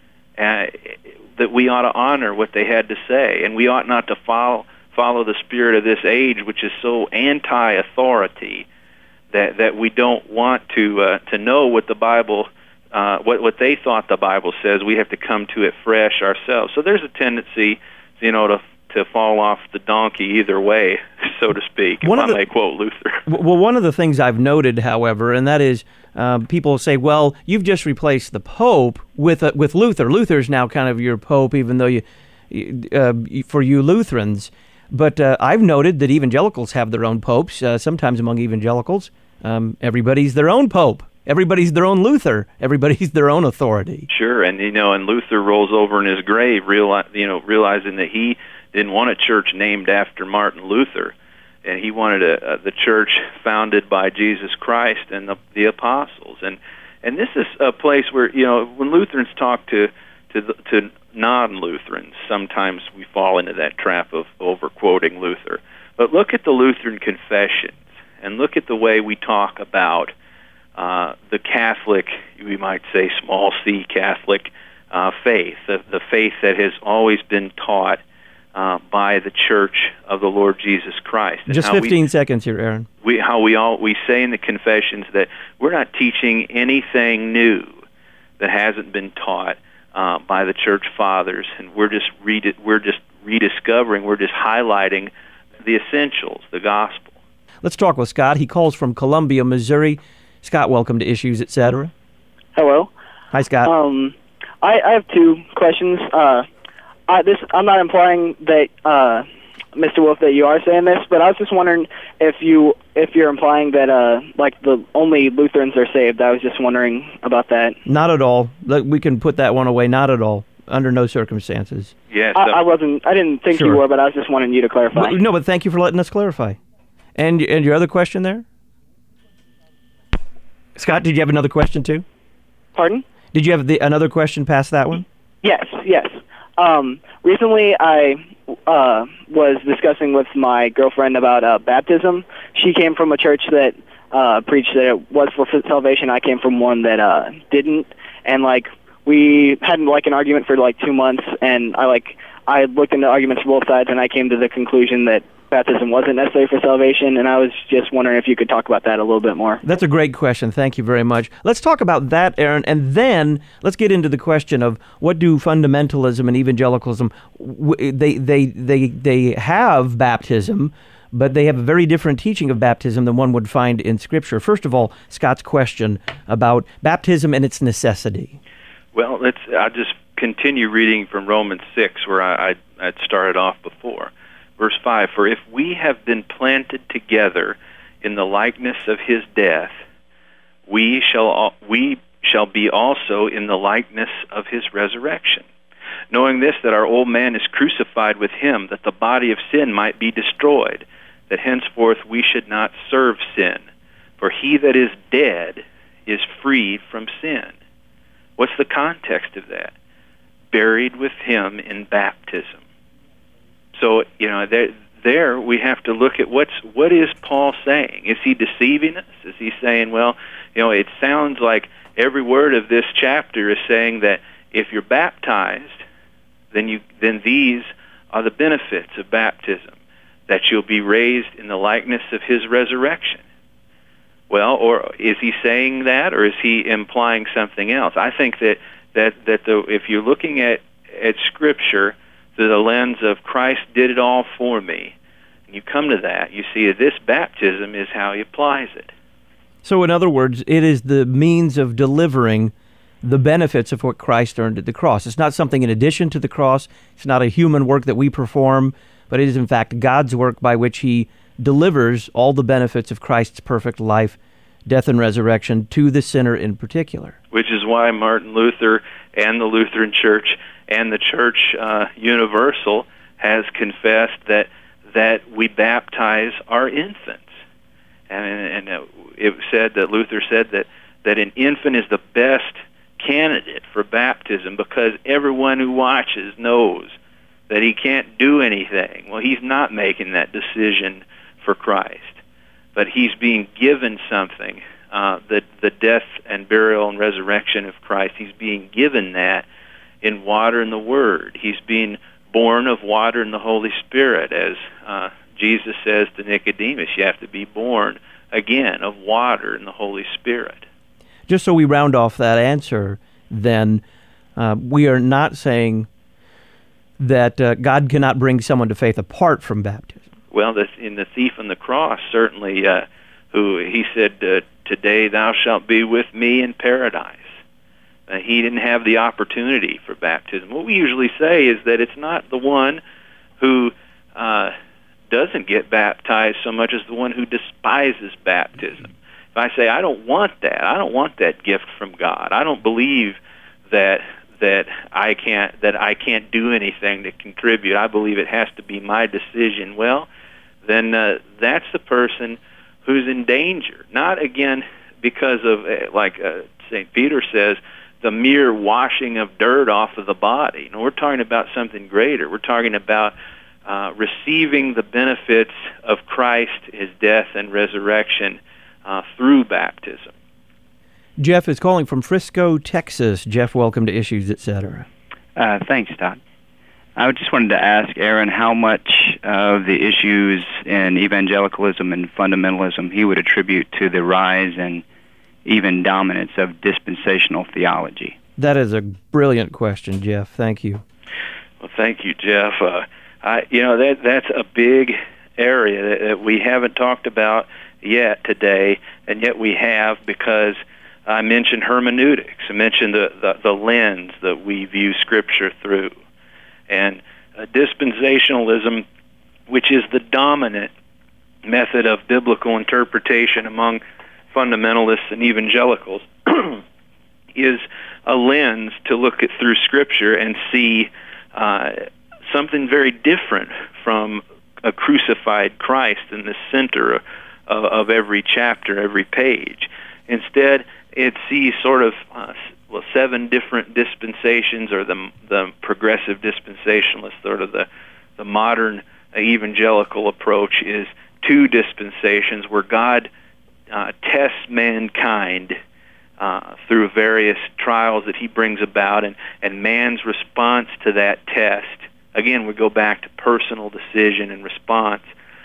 uh, that we ought to honor what they had to say, and we ought not to follow follow the spirit of this age, which is so anti-authority that that we don't want to uh, to know what the Bible. Uh, what what they thought the Bible says. We have to come to it fresh ourselves. So there's a tendency, you know, to to fall off the donkey either way, so to speak. One if of I the, may quote Luther. Well, one of the things I've noted, however, and that is, uh, people say, "Well, you've just replaced the Pope with uh, with Luther. Luther's now kind of your Pope, even though you, uh, for you Lutherans." But uh, I've noted that evangelicals have their own popes. Uh, sometimes among evangelicals, um, everybody's their own Pope. Everybody's their own Luther. Everybody's their own authority. Sure, and you know, and Luther rolls over in his grave, reali- you know, realizing that he didn't want a church named after Martin Luther, and he wanted a, a, the church founded by Jesus Christ and the, the apostles. And and this is a place where, you know, when Lutherans talk to to the, to non-Lutherans, sometimes we fall into that trap of over-quoting Luther. But look at the Lutheran confessions, and look at the way we talk about Uh, the Catholic, we might say small c Catholic uh, faith, the, the faith that has always been taught uh, by the Church of the Lord Jesus Christ. And Just fifteen we, seconds here, Aaron. We, how we all we say in the confessions that we're not teaching anything new that hasn't been taught uh, by the Church Fathers, and we're just re- we're just rediscovering, we're just highlighting the essentials, the gospel. Let's talk with Scott. He calls from Columbia, Missouri. Scott, welcome to Issues, et cetera. Hello. Hi, Scott. Um, I, I have two questions. Uh, I, this I'm not implying that, uh, Mister Wolf, that you are saying this, but I was just wondering if you if you're implying that uh, like the only Lutherans are saved. I was just wondering about that. Not at all. We can put that one away. Not at all. Under no circumstances. Yes. I, I wasn't. I didn't think Sure. you were, but I was just wanting you to clarify. Well, no, but thank you for letting us clarify. And and your other question there? Scott, did you have another question too? Pardon? Did you have the, another question past that one? Yes, yes. Um, recently, I uh, was discussing with my girlfriend about uh, baptism. She came from a church that uh, preached that it was for salvation. I came from one that uh, didn't, and like we had like an argument for like two months. And I like I looked into arguments for both sides, and I came to the conclusion that baptism wasn't necessary for salvation, and I was just wondering if you could talk about that a little bit more. That's a great question. Thank you very much. Let's talk about that, Aaron, and then let's get into the question of what do fundamentalism and evangelicalism, they they they they have baptism, but they have a very different teaching of baptism than one would find in Scripture. First of all, Scott's question about baptism and its necessity. Well, let's. I'll just continue reading from Romans six, where I I I'd started off before. Verse five, for if we have been planted together in the likeness of his death, we shall we shall be also in the likeness of his resurrection. Knowing this, that our old man is crucified with him, that the body of sin might be destroyed, that henceforth we should not serve sin. For he that is dead is freed from sin. What's the context of that? Buried with him in baptism. So, you know, there, there we have to look at what's what is Paul saying? Is he deceiving us? Is he saying, well, you know, it sounds like every word of this chapter is saying that if you're baptized, then you then these are the benefits of baptism, that you'll be raised in the likeness of his resurrection. Well, or is he saying that, or is he implying something else? I think that that that the if you're looking at at Scripture through the lens of Christ did it all for me, and you come to that, you see that this baptism is how he applies it. So in other words, it is the means of delivering the benefits of what Christ earned at the cross. It's not something in addition to the cross. It's not a human work that we perform, but it is in fact God's work by which he delivers all the benefits of Christ's perfect life, death, and resurrection to the sinner in particular. Which is why Martin Luther and the Lutheran Church and the Church uh, Universal has confessed that that we baptize our infants. And, and it said that Luther said that, that an infant is the best candidate for baptism because everyone who watches knows that he can't do anything. Well, he's not making that decision for Christ, but he's being given something, uh, the, the death and burial and resurrection of Christ. He's being given that in water and the Word. He's being born of water and the Holy Spirit, as uh, Jesus says to Nicodemus, you have to be born again of water and the Holy Spirit. Just so we round off that answer, then, uh, we are not saying that uh, God cannot bring someone to faith apart from baptism. Well, this, in the thief on the cross, certainly, uh, who he said, uh, today thou shalt be with me in paradise. Uh, he didn't have the opportunity for baptism. What we usually say is that it's not the one who uh, doesn't get baptized so much as the one who despises baptism. If I say, I don't want that, I don't want that gift from God, I don't believe that that I can't that I can't do anything to contribute, I believe it has to be my decision, well, then uh, that's the person who's in danger. Not, again, because of, uh, like uh, Saint Peter says, the mere washing of dirt off of the body. No, we're talking about something greater. We're talking about uh, receiving the benefits of Christ, his death and resurrection uh, through baptism. Jeff is calling from Frisco, Texas. Jeff, welcome to Issues, et cetera. Uh, thanks, Todd. I just wanted to ask Aaron how much of the issues in evangelicalism and fundamentalism he would attribute to the rise and even dominance of dispensational theology. That is a brilliant question, Jeff. Thank you. Well, thank you, Jeff. Uh, I, you know, that that's a big area that, that we haven't talked about yet today, and yet we have, because I mentioned hermeneutics. I mentioned the, the, the lens that we view Scripture through. And uh, dispensationalism, which is the dominant method of biblical interpretation among fundamentalists and evangelicals, is a lens to look at through Scripture and see uh, something very different from a crucified Christ in the center of, of every chapter, every page. Instead, it sees sort of uh, well, seven different dispensations, or the the progressive dispensationalist, sort of the the modern evangelical approach is two dispensations where God uh, tests mankind uh, through various trials that he brings about, and, and man's response to that test, again, we go back to personal decision and response,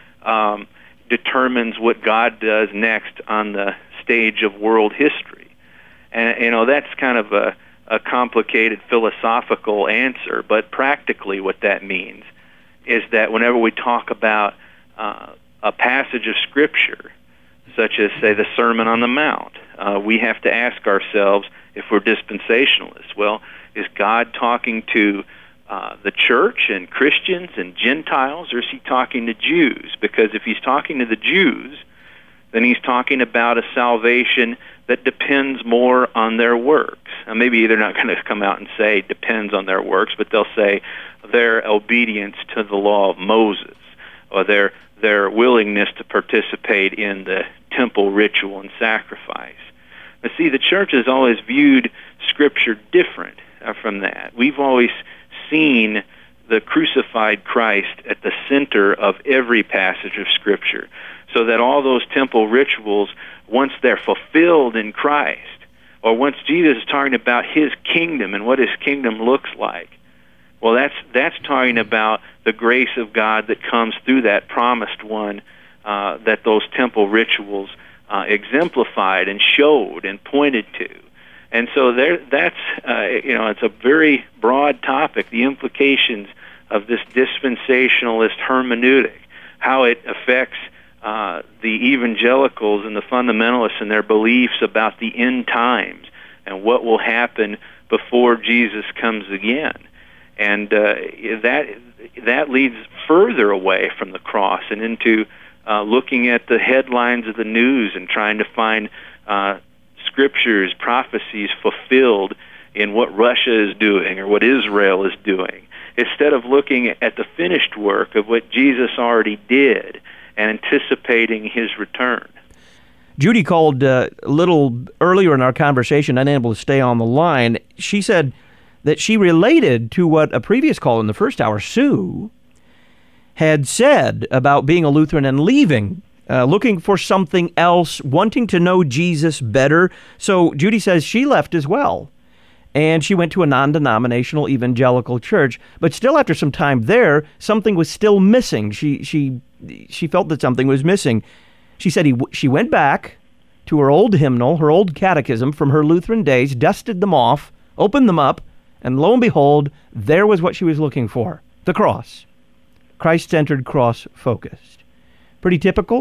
um, determines what God does next on the stage of world history. And, you know, that's kind of a, a complicated philosophical answer, but practically what that means is that whenever we talk about uh, a passage of Scripture, such as, say, the Sermon on the Mount, uh, we have to ask ourselves, if we're dispensationalists, well, is God talking to uh, the church and Christians and Gentiles, or is he talking to Jews? Because if he's talking to the Jews, then he's talking about a salvation that depends more on their works. Now, maybe they're not going to come out and say depends on their works, but they'll say their obedience to the law of Moses, or their their willingness to participate in the temple ritual and sacrifice. But see, the church has always viewed Scripture different uh, from that. We've always seen the crucified Christ at the center of every passage of Scripture, so that all those temple rituals, once they're fulfilled in Christ, or once Jesus is talking about his kingdom and what his kingdom looks like, well, that's that's talking about the grace of God that comes through that promised one uh, that those temple rituals uh, exemplified and showed and pointed to. And so there, that's, uh, you know, it's a very broad topic, the implications of this dispensationalist hermeneutic, how it affects Uh, the evangelicals and the fundamentalists and their beliefs about the end times and what will happen before Jesus comes again. And uh, that that leads further away from the cross and into uh, looking at the headlines of the news and trying to find uh, scriptures, prophecies fulfilled in what Russia is doing or what Israel is doing, instead of looking at the finished work of what Jesus already did and anticipating his return. Judy called uh, a little earlier in our conversation, unable to stay on the line. She said that she related to what a previous call in the first hour, Sue, had said about being a Lutheran and leaving, uh, looking for something else, wanting to know Jesus better. So Judy says she left as well. And she went to a non-denominational evangelical church, but still after some time there, something was still missing. She she she felt that something was missing. She said he, she went back to her old hymnal, her old catechism from her Lutheran days, dusted them off, opened them up, and lo and behold, there was what she was looking for, the cross. Christ-centered, cross-focused. Pretty typical?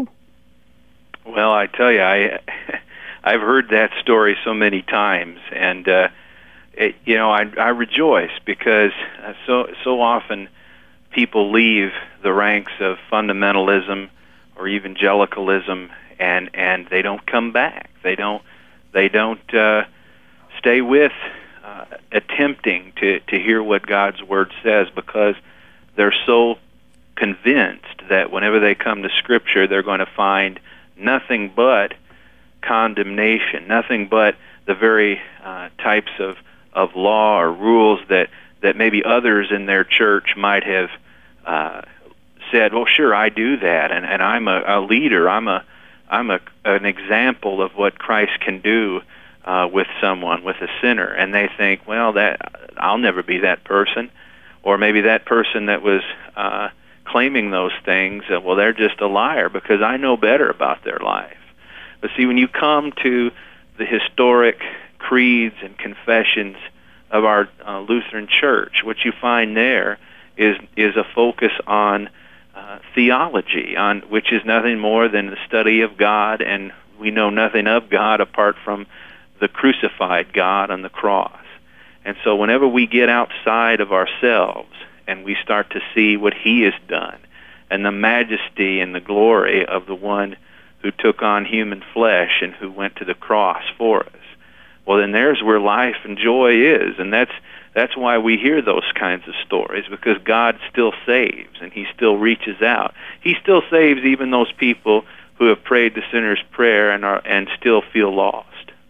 Well, I tell you, I, I've heard that story so many times, and uh, it, you know, I, I rejoice because uh, so so often people leave the ranks of fundamentalism or evangelicalism, and and they don't come back. They don't they don't uh, stay with uh, attempting to to hear what God's Word says, because they're so convinced that whenever they come to Scripture, they're going to find nothing but condemnation, nothing but the very uh, types of, of law or rules that, that maybe others in their church might have uh, said, well, sure, I do that, and, and I'm a, a leader, I'm a I'm a, an example of what Christ can do uh, with someone, with a sinner, and they think, well, that I'll never be that person, or maybe that person that was uh, claiming those things, uh, well, they're just a liar because I know better about their life. But see, when you come to the historic creeds and confessions of our uh, Lutheran Church, what you find there is is a focus on uh, theology, on which is nothing more than the study of God, and we know nothing of God apart from the crucified God on the cross. And so whenever we get outside of ourselves and we start to see what He has done and the majesty and the glory of the one who took on human flesh and who went to the cross for us, well, then there's where life and joy is. And that's that's why we hear those kinds of stories, because God still saves and He still reaches out. He still saves even those people who have prayed the sinner's prayer and are and still feel lost.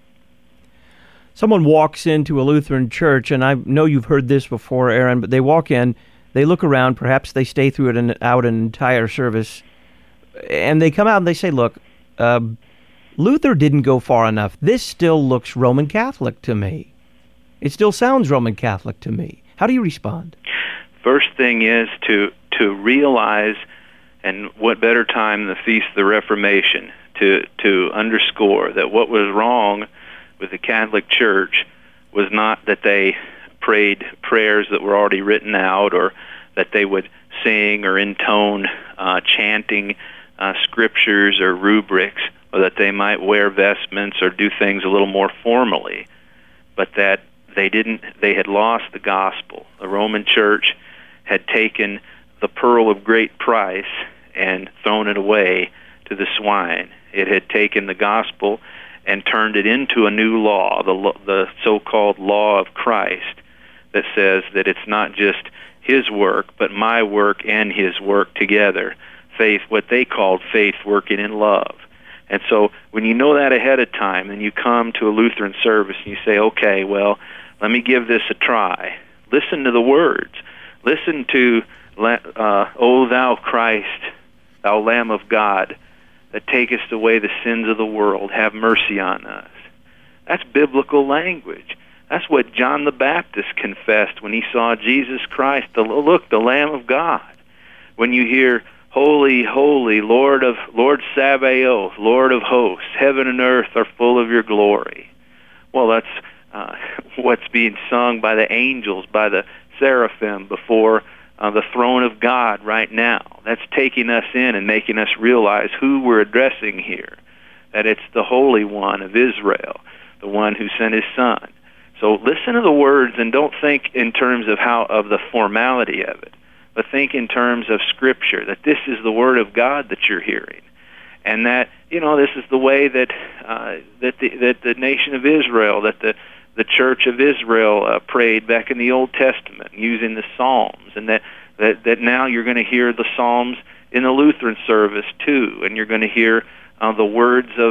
Someone walks into a Lutheran church, and I know you've heard this before, Aaron, but they walk in, they look around, perhaps they stay through it and out an entire service, and they come out and they say, look, uh, Luther didn't go far enough. This still looks Roman Catholic to me. It still sounds Roman Catholic to me. How do you respond? First thing is to to realize, and what better time than the Feast of the Reformation, to, to underscore that what was wrong with the Catholic Church was not that they prayed prayers that were already written out, or that they would sing or intone uh, chanting uh, scriptures or rubrics, or that they might wear vestments or do things a little more formally, but that they didn't. They had lost the gospel. The Roman Church had taken the pearl of great price and thrown it away to the swine. It had taken the gospel and turned it into a new law, the the so-called law of Christ, that says that it's not just His work, but my work and His work together. Faith, what they called faith working in love. And so when you know that ahead of time, and you come to a Lutheran service and you say, okay, well, let me give this a try. Listen to the words. Listen to, uh, O thou Christ, thou Lamb of God, that takest away the sins of the world, have mercy on us. That's biblical language. That's what John the Baptist confessed when he saw Jesus Christ. The, look, the Lamb of God. When you hear, holy, holy, Lord of Lord Sabaoth, Lord of hosts, heaven and earth are full of your glory. Well, that's uh, what's being sung by the angels, by the seraphim before Uh, the throne of God right now. That's taking us in and making us realize who we're addressing here, that it's the Holy One of Israel, the one who sent His Son. So listen to the words and don't think in terms of how of the formality of it, but think in terms of Scripture, that this is the Word of God that you're hearing, and that, you know, this is the way that uh, that the that the nation of Israel, that the the Church of Israel uh, prayed back in the Old Testament using the Psalms, and that, that, that now you're going to hear the Psalms in the Lutheran service too, and you're going to hear uh, the words of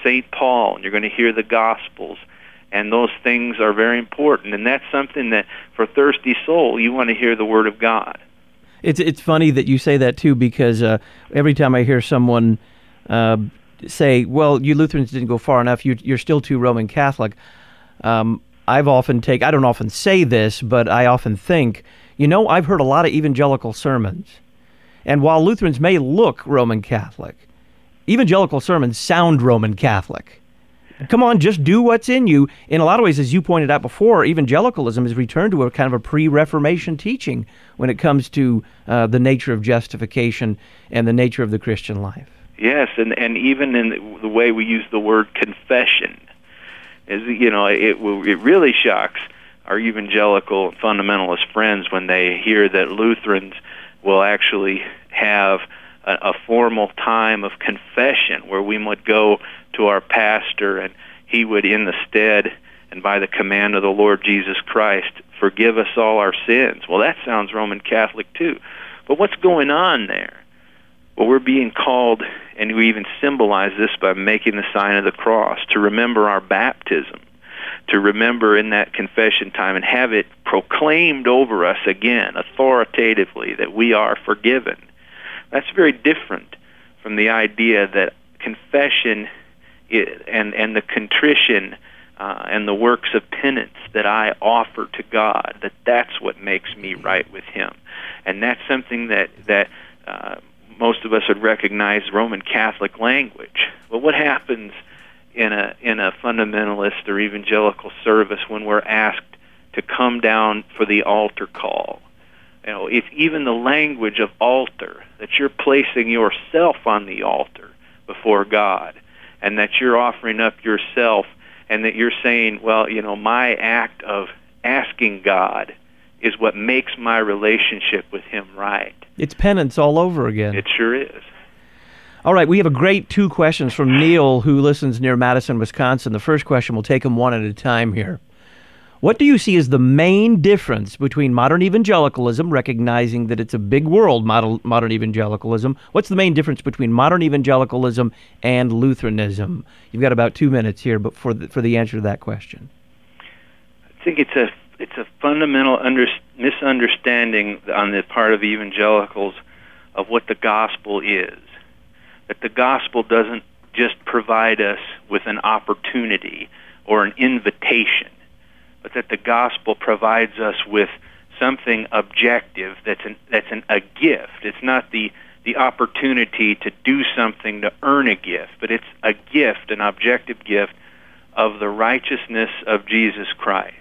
Saint Paul, and you're going to hear the Gospels. And those things are very important. And that's something that, for thirsty soul, you want to hear the Word of God. It's it's funny that you say that, too, because uh, every time I hear someone uh, say, well, you Lutherans didn't go far enough, you, you're still too Roman Catholic, um, I've often take I don't often say this, but I often think, you know, I've heard a lot of evangelical sermons. And while Lutherans may look Roman Catholic, evangelical sermons sound Roman Catholic. Come on, just do what's in you. In a lot of ways, as you pointed out before, evangelicalism has returned to a kind of a pre-Reformation teaching when it comes to uh, the nature of justification and the nature of the Christian life. Yes, and, and even in the way we use the word confession, is you know it it really shocks our evangelical fundamentalist friends when they hear that Lutherans will actually have a, a formal time of confession where we would go to our pastor, and he would, in the stead and by the command of the Lord Jesus Christ, forgive us all our sins. Well, that sounds Roman Catholic too. But what's going on there? Well, we're being called, and we even symbolize this by making the sign of the cross, to remember our baptism, to remember in that confession time and have it proclaimed over us again, authoritatively, that we are forgiven. That's very different from the idea that confession and and the contrition uh, and the works of penance that I offer to God, that that's what makes me right with Him. And that's something that, that uh, most of us would recognize Roman Catholic language. But what happens in a in a fundamentalist or evangelical service when we're asked to come down for the altar call? You know, if even the language of altar, that you're placing yourself on the altar before God, and that you're offering up yourself, and that you're saying, well, you know, my act of asking God is what makes my relationship with Him right. It's penance all over again. It sure is. All right, we have a great two questions from Neil, who listens near Madison, Wisconsin. The first question, we'll take them one at a time here. What do you see as the main difference between modern evangelicalism, recognizing that it's a big world, model, modern evangelicalism? What's the main difference between modern evangelicalism and Lutheranism? You've got about two minutes here but for the, for the answer to that question. I think it's a it's a fundamental under, misunderstanding on the part of evangelicals of what the gospel is. That the gospel doesn't just provide us with an opportunity or an invitation, but that the gospel provides us with something objective that's an, that's an, a gift. It's not the, the opportunity to do something to earn a gift, but it's a gift, an objective gift of the righteousness of Jesus Christ.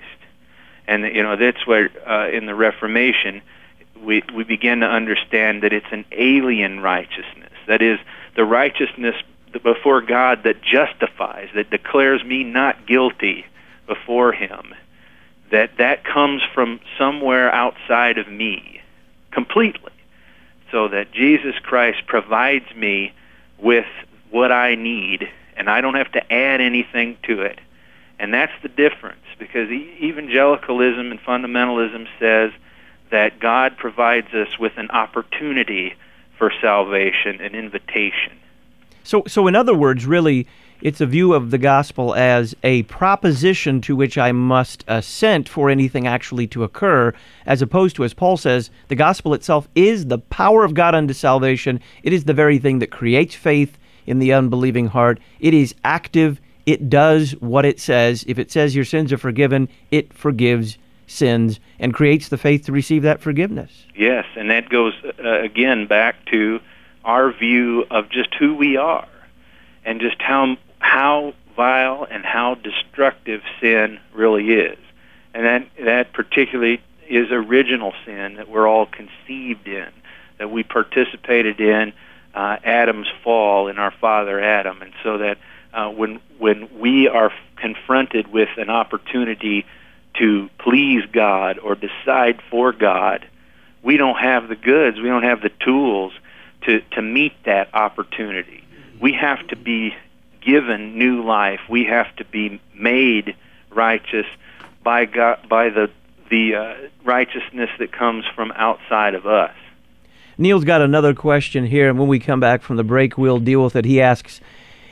And you know that's where uh, in the Reformation we we begin to understand that it's an alien righteousness. That is, the righteousness before God that justifies, that declares me not guilty before Him. That that comes from somewhere outside of me, completely. So that Jesus Christ provides me with what I need, and I don't have to add anything to it. And that's the difference, because evangelicalism and fundamentalism says that God provides us with an opportunity for salvation, an invitation. So, so in other words, really, it's a view of the gospel as a proposition to which I must assent for anything actually to occur, as opposed to, as Paul says, the gospel itself is the power of God unto salvation. It is the very thing that creates faith in the unbelieving heart. It is active. It does what it says. If it says your sins are forgiven, it forgives sins and creates the faith to receive that forgiveness. Yes, and that goes, uh, again, back to our view of just who we are and just how how vile and how destructive sin really is. And that, that particularly is original sin that we're all conceived in, that we participated in uh, Adam's fall in our father Adam. And so that uh, when when we are confronted with an opportunity to please God or decide for God, we don't have the goods, we don't have the tools to, to meet that opportunity. We have to be given new life. We have to be made righteous by God, by the the uh, righteousness that comes from outside of us. Neil's got another question here, and when we come back from the break, we'll deal with it. He asks,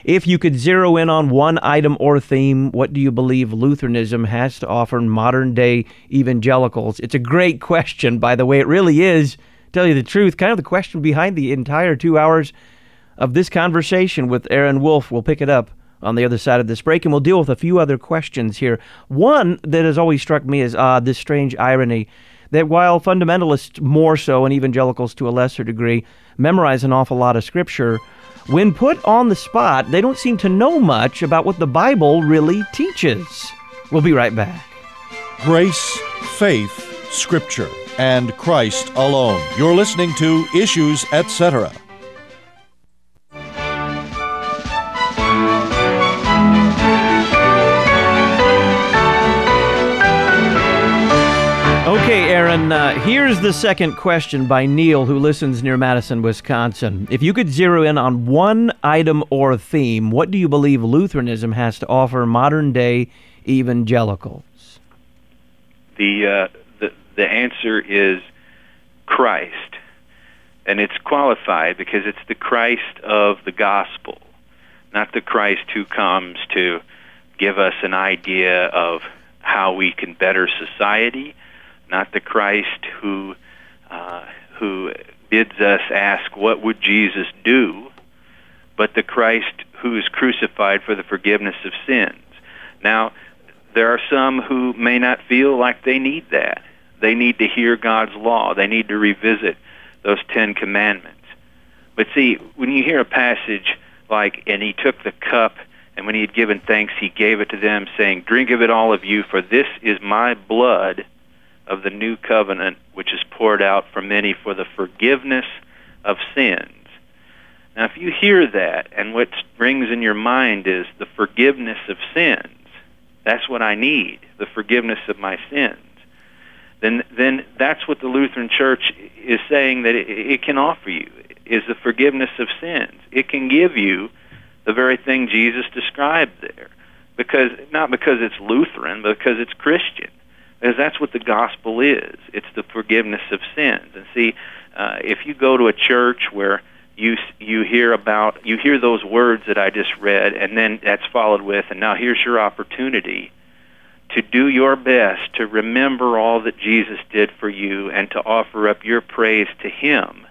If you could zero in on one item or theme, what do you believe Lutheranism has to offer modern-day evangelicals? It's a great question, by the way. It really is, to tell you the truth, kind of the question behind the entire two hours of this conversation with Aaron Wolf. We'll pick it up on the other side of this break, and we'll deal with a few other questions here. One that has always struck me as odd, this strange irony that while fundamentalists more so and evangelicals to a lesser degree memorize an awful lot of Scripture, when put on the spot, they don't seem to know much about what the Bible really teaches. We'll be right back. Grace, faith, Scripture, and Christ alone. You're listening to Issues, et cetera. Okay, Aaron, uh, here's the second question by Neil, who listens near Madison, Wisconsin. If you could zero in on one item or theme, what do you believe Lutheranism has to offer modern-day evangelicals? The, uh, the, the answer is Christ, and it's qualified because it's the Christ of the gospel, not the Christ who comes to give us an idea of how we can better society, not the Christ who uh, who bids us ask, what would Jesus do, but the Christ who is crucified for the forgiveness of sins. Now, there are some who may not feel like they need that. They need to hear God's law. They need to revisit those Ten Commandments. But see, when you hear a passage like, and he took the cup, and when he had given thanks, he gave it to them, saying, drink of it, all of you, for this is my blood of the new covenant, which is poured out for many for the forgiveness of sins. Now, if you hear that, and what rings in your mind is the forgiveness of sins, that's what I need, the forgiveness of my sins, then then that's what the Lutheran Church is saying that it, it can offer you, is the forgiveness of sins. It can give you the very thing Jesus described there, because not because it's Lutheran, but because it's Christian. Because that's what the gospel is. It's the forgiveness of sins. And see, uh, if you go to a church where you you hear about, you hear those words that I just read, and then that's followed with, and now here's your opportunity to do your best to remember all that Jesus did for you and to offer up your praise to Him,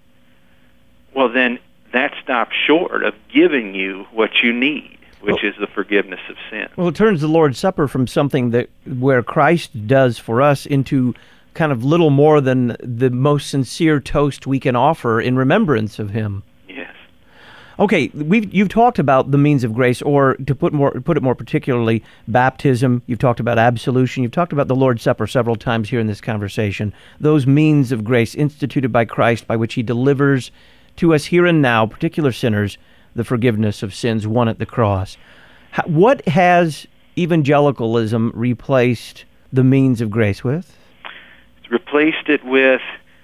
well then that stops short of giving you what you need, which well, is the forgiveness of sin. Well, it turns the Lord's Supper from something that where Christ does for us into kind of little more than the most sincere toast we can offer in remembrance of Him. Yes. Okay, we've you've talked about the means of grace, or to put more put it more particularly, baptism. You've talked about absolution. You've talked about the Lord's Supper several times here in this conversation. Those means of grace instituted by Christ, by which He delivers to us here and now, particular sinners, the forgiveness of sins won at the cross. What has evangelicalism replaced the means of grace with? It's replaced it with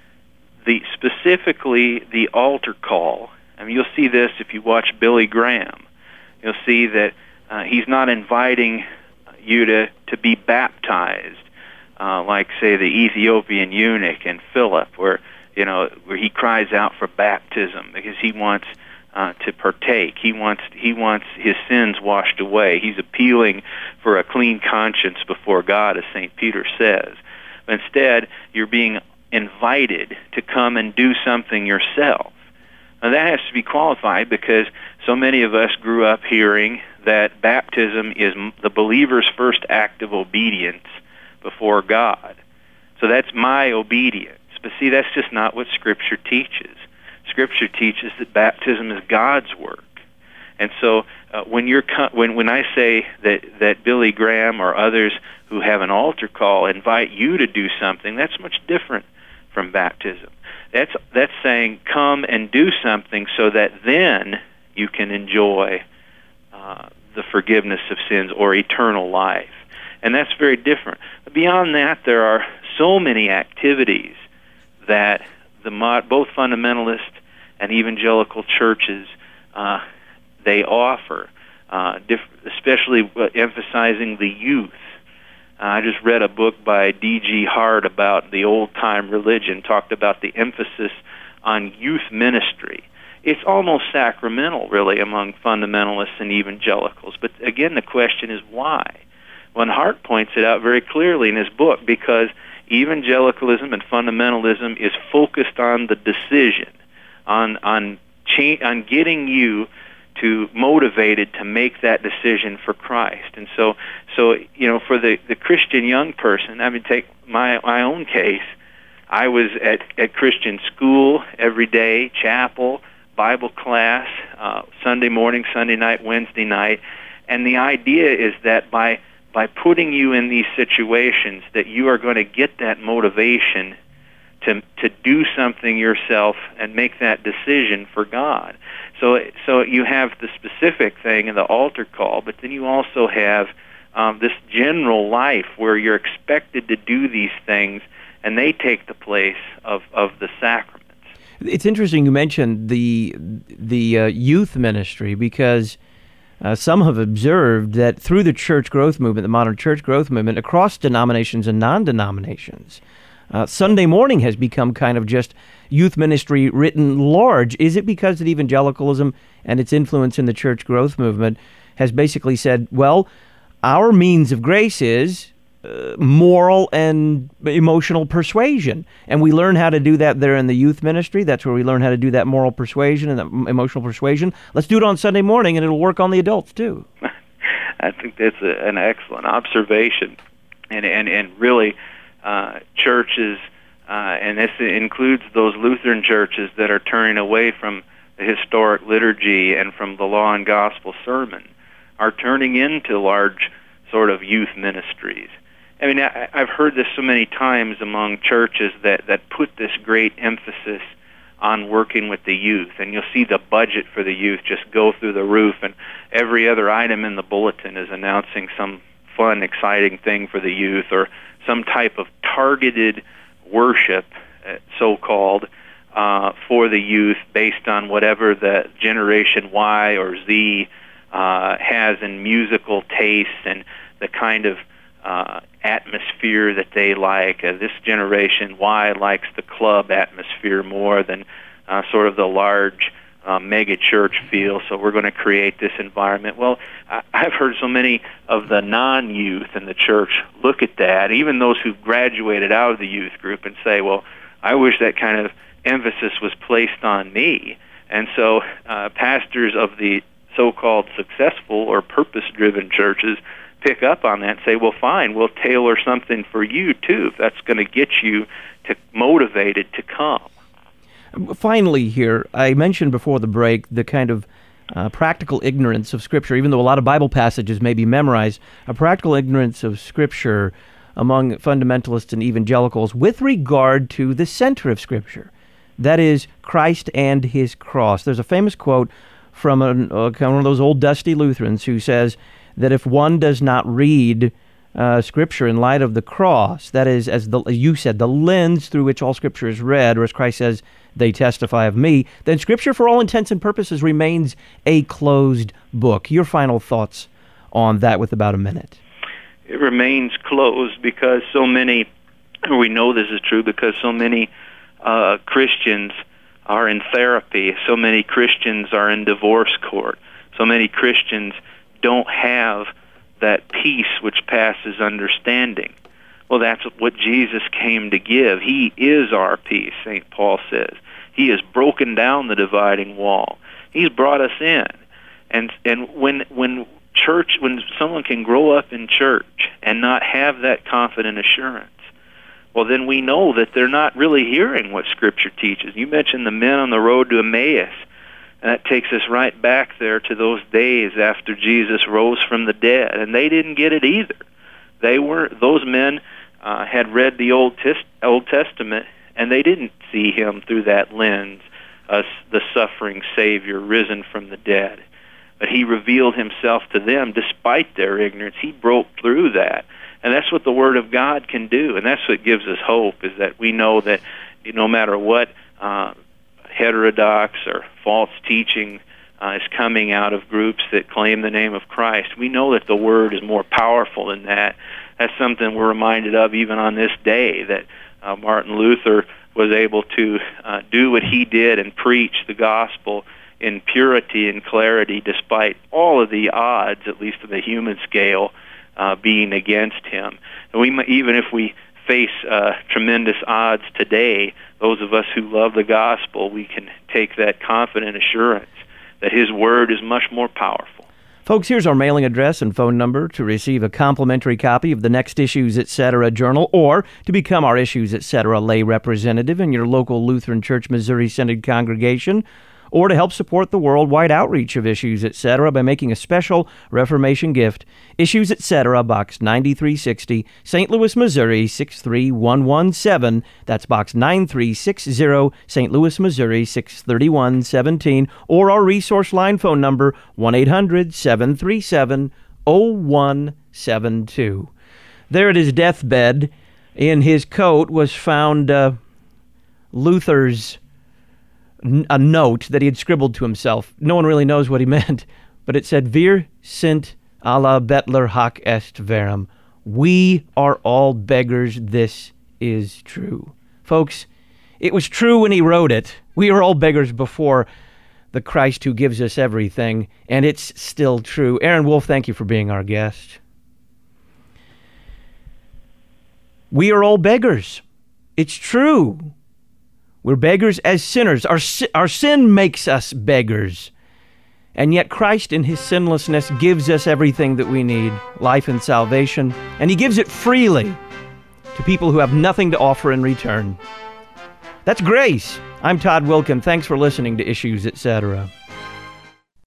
the specifically the altar call. I mean, you'll see this if you watch Billy Graham. You'll see that uh, he's not inviting you to, to be baptized, uh, like, say, the Ethiopian eunuch and Philip, where you know where he cries out for baptism because he wants Uh, to partake. He wants he wants his sins washed away. He's appealing for a clean conscience before God, as Saint Peter says. But instead, you're being invited to come and do something yourself. Now, that has to be qualified because so many of us grew up hearing that baptism is the believer's first act of obedience before God. So that's my obedience. But see, that's just not what Scripture teaches. Scripture teaches that baptism is God's work, and so uh, when you're when when I say that that Billy Graham or others who have an altar call invite you to do something, that's much different from baptism. That's that's saying come and do something so that then you can enjoy uh, the forgiveness of sins or eternal life, and that's very different. But beyond that, there are so many activities that the mod, both fundamentalist and evangelical churches uh, they offer, uh, diff- especially uh, emphasizing the youth. Uh, I just read a book by D G Hart about the old-time religion, talked about the emphasis on youth ministry. it's almost sacramental, really, among fundamentalists and evangelicals. But again, the question is why? Well, Hart points it out very clearly in his book, because evangelicalism and fundamentalism is focused on the decision, on on cha- on getting you to motivated to make that decision for Christ. And so, so you know, for the, the Christian young person, I mean, take my my own case. I was at, at Christian school every day, chapel, Bible class, uh, Sunday morning, Sunday night, Wednesday night, and the idea is that by by putting you in these situations, that you are going to get that motivation to to do something yourself and make that decision for God. So so you have the specific thing in the altar call, but then you also have um, this general life where you're expected to do these things, and they take the place of, of the sacraments. It's interesting you mentioned the the uh, youth ministry, because uh, some have observed that through the church growth movement, the modern church growth movement, across denominations and non-denominations, uh, Sunday morning has become kind of just youth ministry written large. Is it because that evangelicalism and its influence in the church growth movement has basically said, well, our means of grace is uh, moral and emotional persuasion, and we learn how to do that there in the youth ministry? That's where we learn how to do that moral persuasion and that emotional persuasion. Let's do it on Sunday morning, and it'll work on the adults too. I think that's a, an excellent observation, and and and really, uh, churches, uh, and this includes those Lutheran churches that are turning away from the historic liturgy and from the law and gospel sermon, are turning into large sort of youth ministries. I mean, I, I've heard this so many times among churches that, that put this great emphasis on working with the youth, and you'll see the budget for the youth just go through the roof, and every other item in the bulletin is announcing some fun, exciting thing for the youth, or some type of targeted worship, uh, so-called, uh, for the youth based on whatever the Generation Y or Z uh, has in musical tastes and the kind of uh, atmosphere that they like. Uh, this Generation Y likes the club atmosphere more than uh, sort of the large uh, mega church feel, so we're going to create this environment. Well, I- I've heard so many of the non-youth in the church look at that, even those who graduated out of the youth group, and say, well, I wish that kind of emphasis was placed on me. And so uh, pastors of the so-called successful or purpose-driven churches pick up on that and say, well, fine, we'll tailor something for you, too, if that's going to get you to motivated to come. Finally here, I mentioned before the break the kind of uh, practical ignorance of Scripture, even though a lot of Bible passages may be memorized, a practical ignorance of Scripture among fundamentalists and evangelicals with regard to the center of Scripture, that is, Christ and His cross. There's a famous quote from an, uh, one of those old dusty Lutherans who says that if one does not read uh, Scripture in light of the cross, that is, as the, you said, the lens through which all Scripture is read, or as Christ says, they testify of me, then Scripture, for all intents and purposes, remains a closed book. Your final thoughts on that with about a minute. It remains closed because so many, we know this is true, because so many uh, Christians are in therapy, so many Christians are in divorce court, so many Christians don't have that peace which passes understanding. Well, that's what Jesus came to give. He is our peace, Saint Paul says. He has broken down the dividing wall. He's brought us in. And and when when church, when someone can grow up in church and not have that confident assurance, well, then we know that they're not really hearing what Scripture teaches. You mentioned the men on the road to Emmaus. And that takes us right back there to those days after Jesus rose from the dead, and they didn't get it either. They were those men uh, had read the Old Tes- Old Testament, and they didn't see Him through that lens, as the suffering Savior risen from the dead. But He revealed Himself to them despite their ignorance. He broke through that, and that's what the Word of God can do, and that's what gives us hope. Is that we know that no matter what Uh, heterodox or false teaching uh, is coming out of groups that claim the name of Christ, we know that the Word is more powerful than that. That's something we're reminded of even on this day, that uh, Martin Luther was able to uh, do what he did and preach the gospel in purity and clarity, despite all of the odds, at least on the human scale, uh, being against him. And we, even if we face uh, tremendous odds today, those of us who love the gospel, we can take that confident assurance that his word is much more powerful. Folks, here's our mailing address and phone number to receive a complimentary copy of the Next Issues Etc. Journal, or to become our Issues Etc. lay representative in your local Lutheran Church Missouri Synod congregation, or to help support the worldwide outreach of Issues Etc. by making a special Reformation gift. Issues Etc., Box ninety-three sixty, Saint Louis, Missouri, six three one one seven. That's Box nine three six zero, Saint Louis, Missouri, six three one one seven. Or our resource line phone number, one eight hundred seven three seven zero one seven two. There at his deathbed, in his coat, was found uh, Luther's a note that he had scribbled to himself. No one really knows what he meant, but it said, "Wir sind alle Bettler hoc est verum." We are all beggars, this is true. Folks, it was true when he wrote it. We are all beggars before the Christ who gives us everything, and it's still true. Aaron Wolf, thank you for being our guest. We are all beggars. It's true. We're beggars as sinners. Our, our sin makes us beggars. And yet Christ in his sinlessness gives us everything that we need, life and salvation, and he gives it freely to people who have nothing to offer in return. That's grace. I'm Todd Wilken. Thanks for listening to Issues Etc.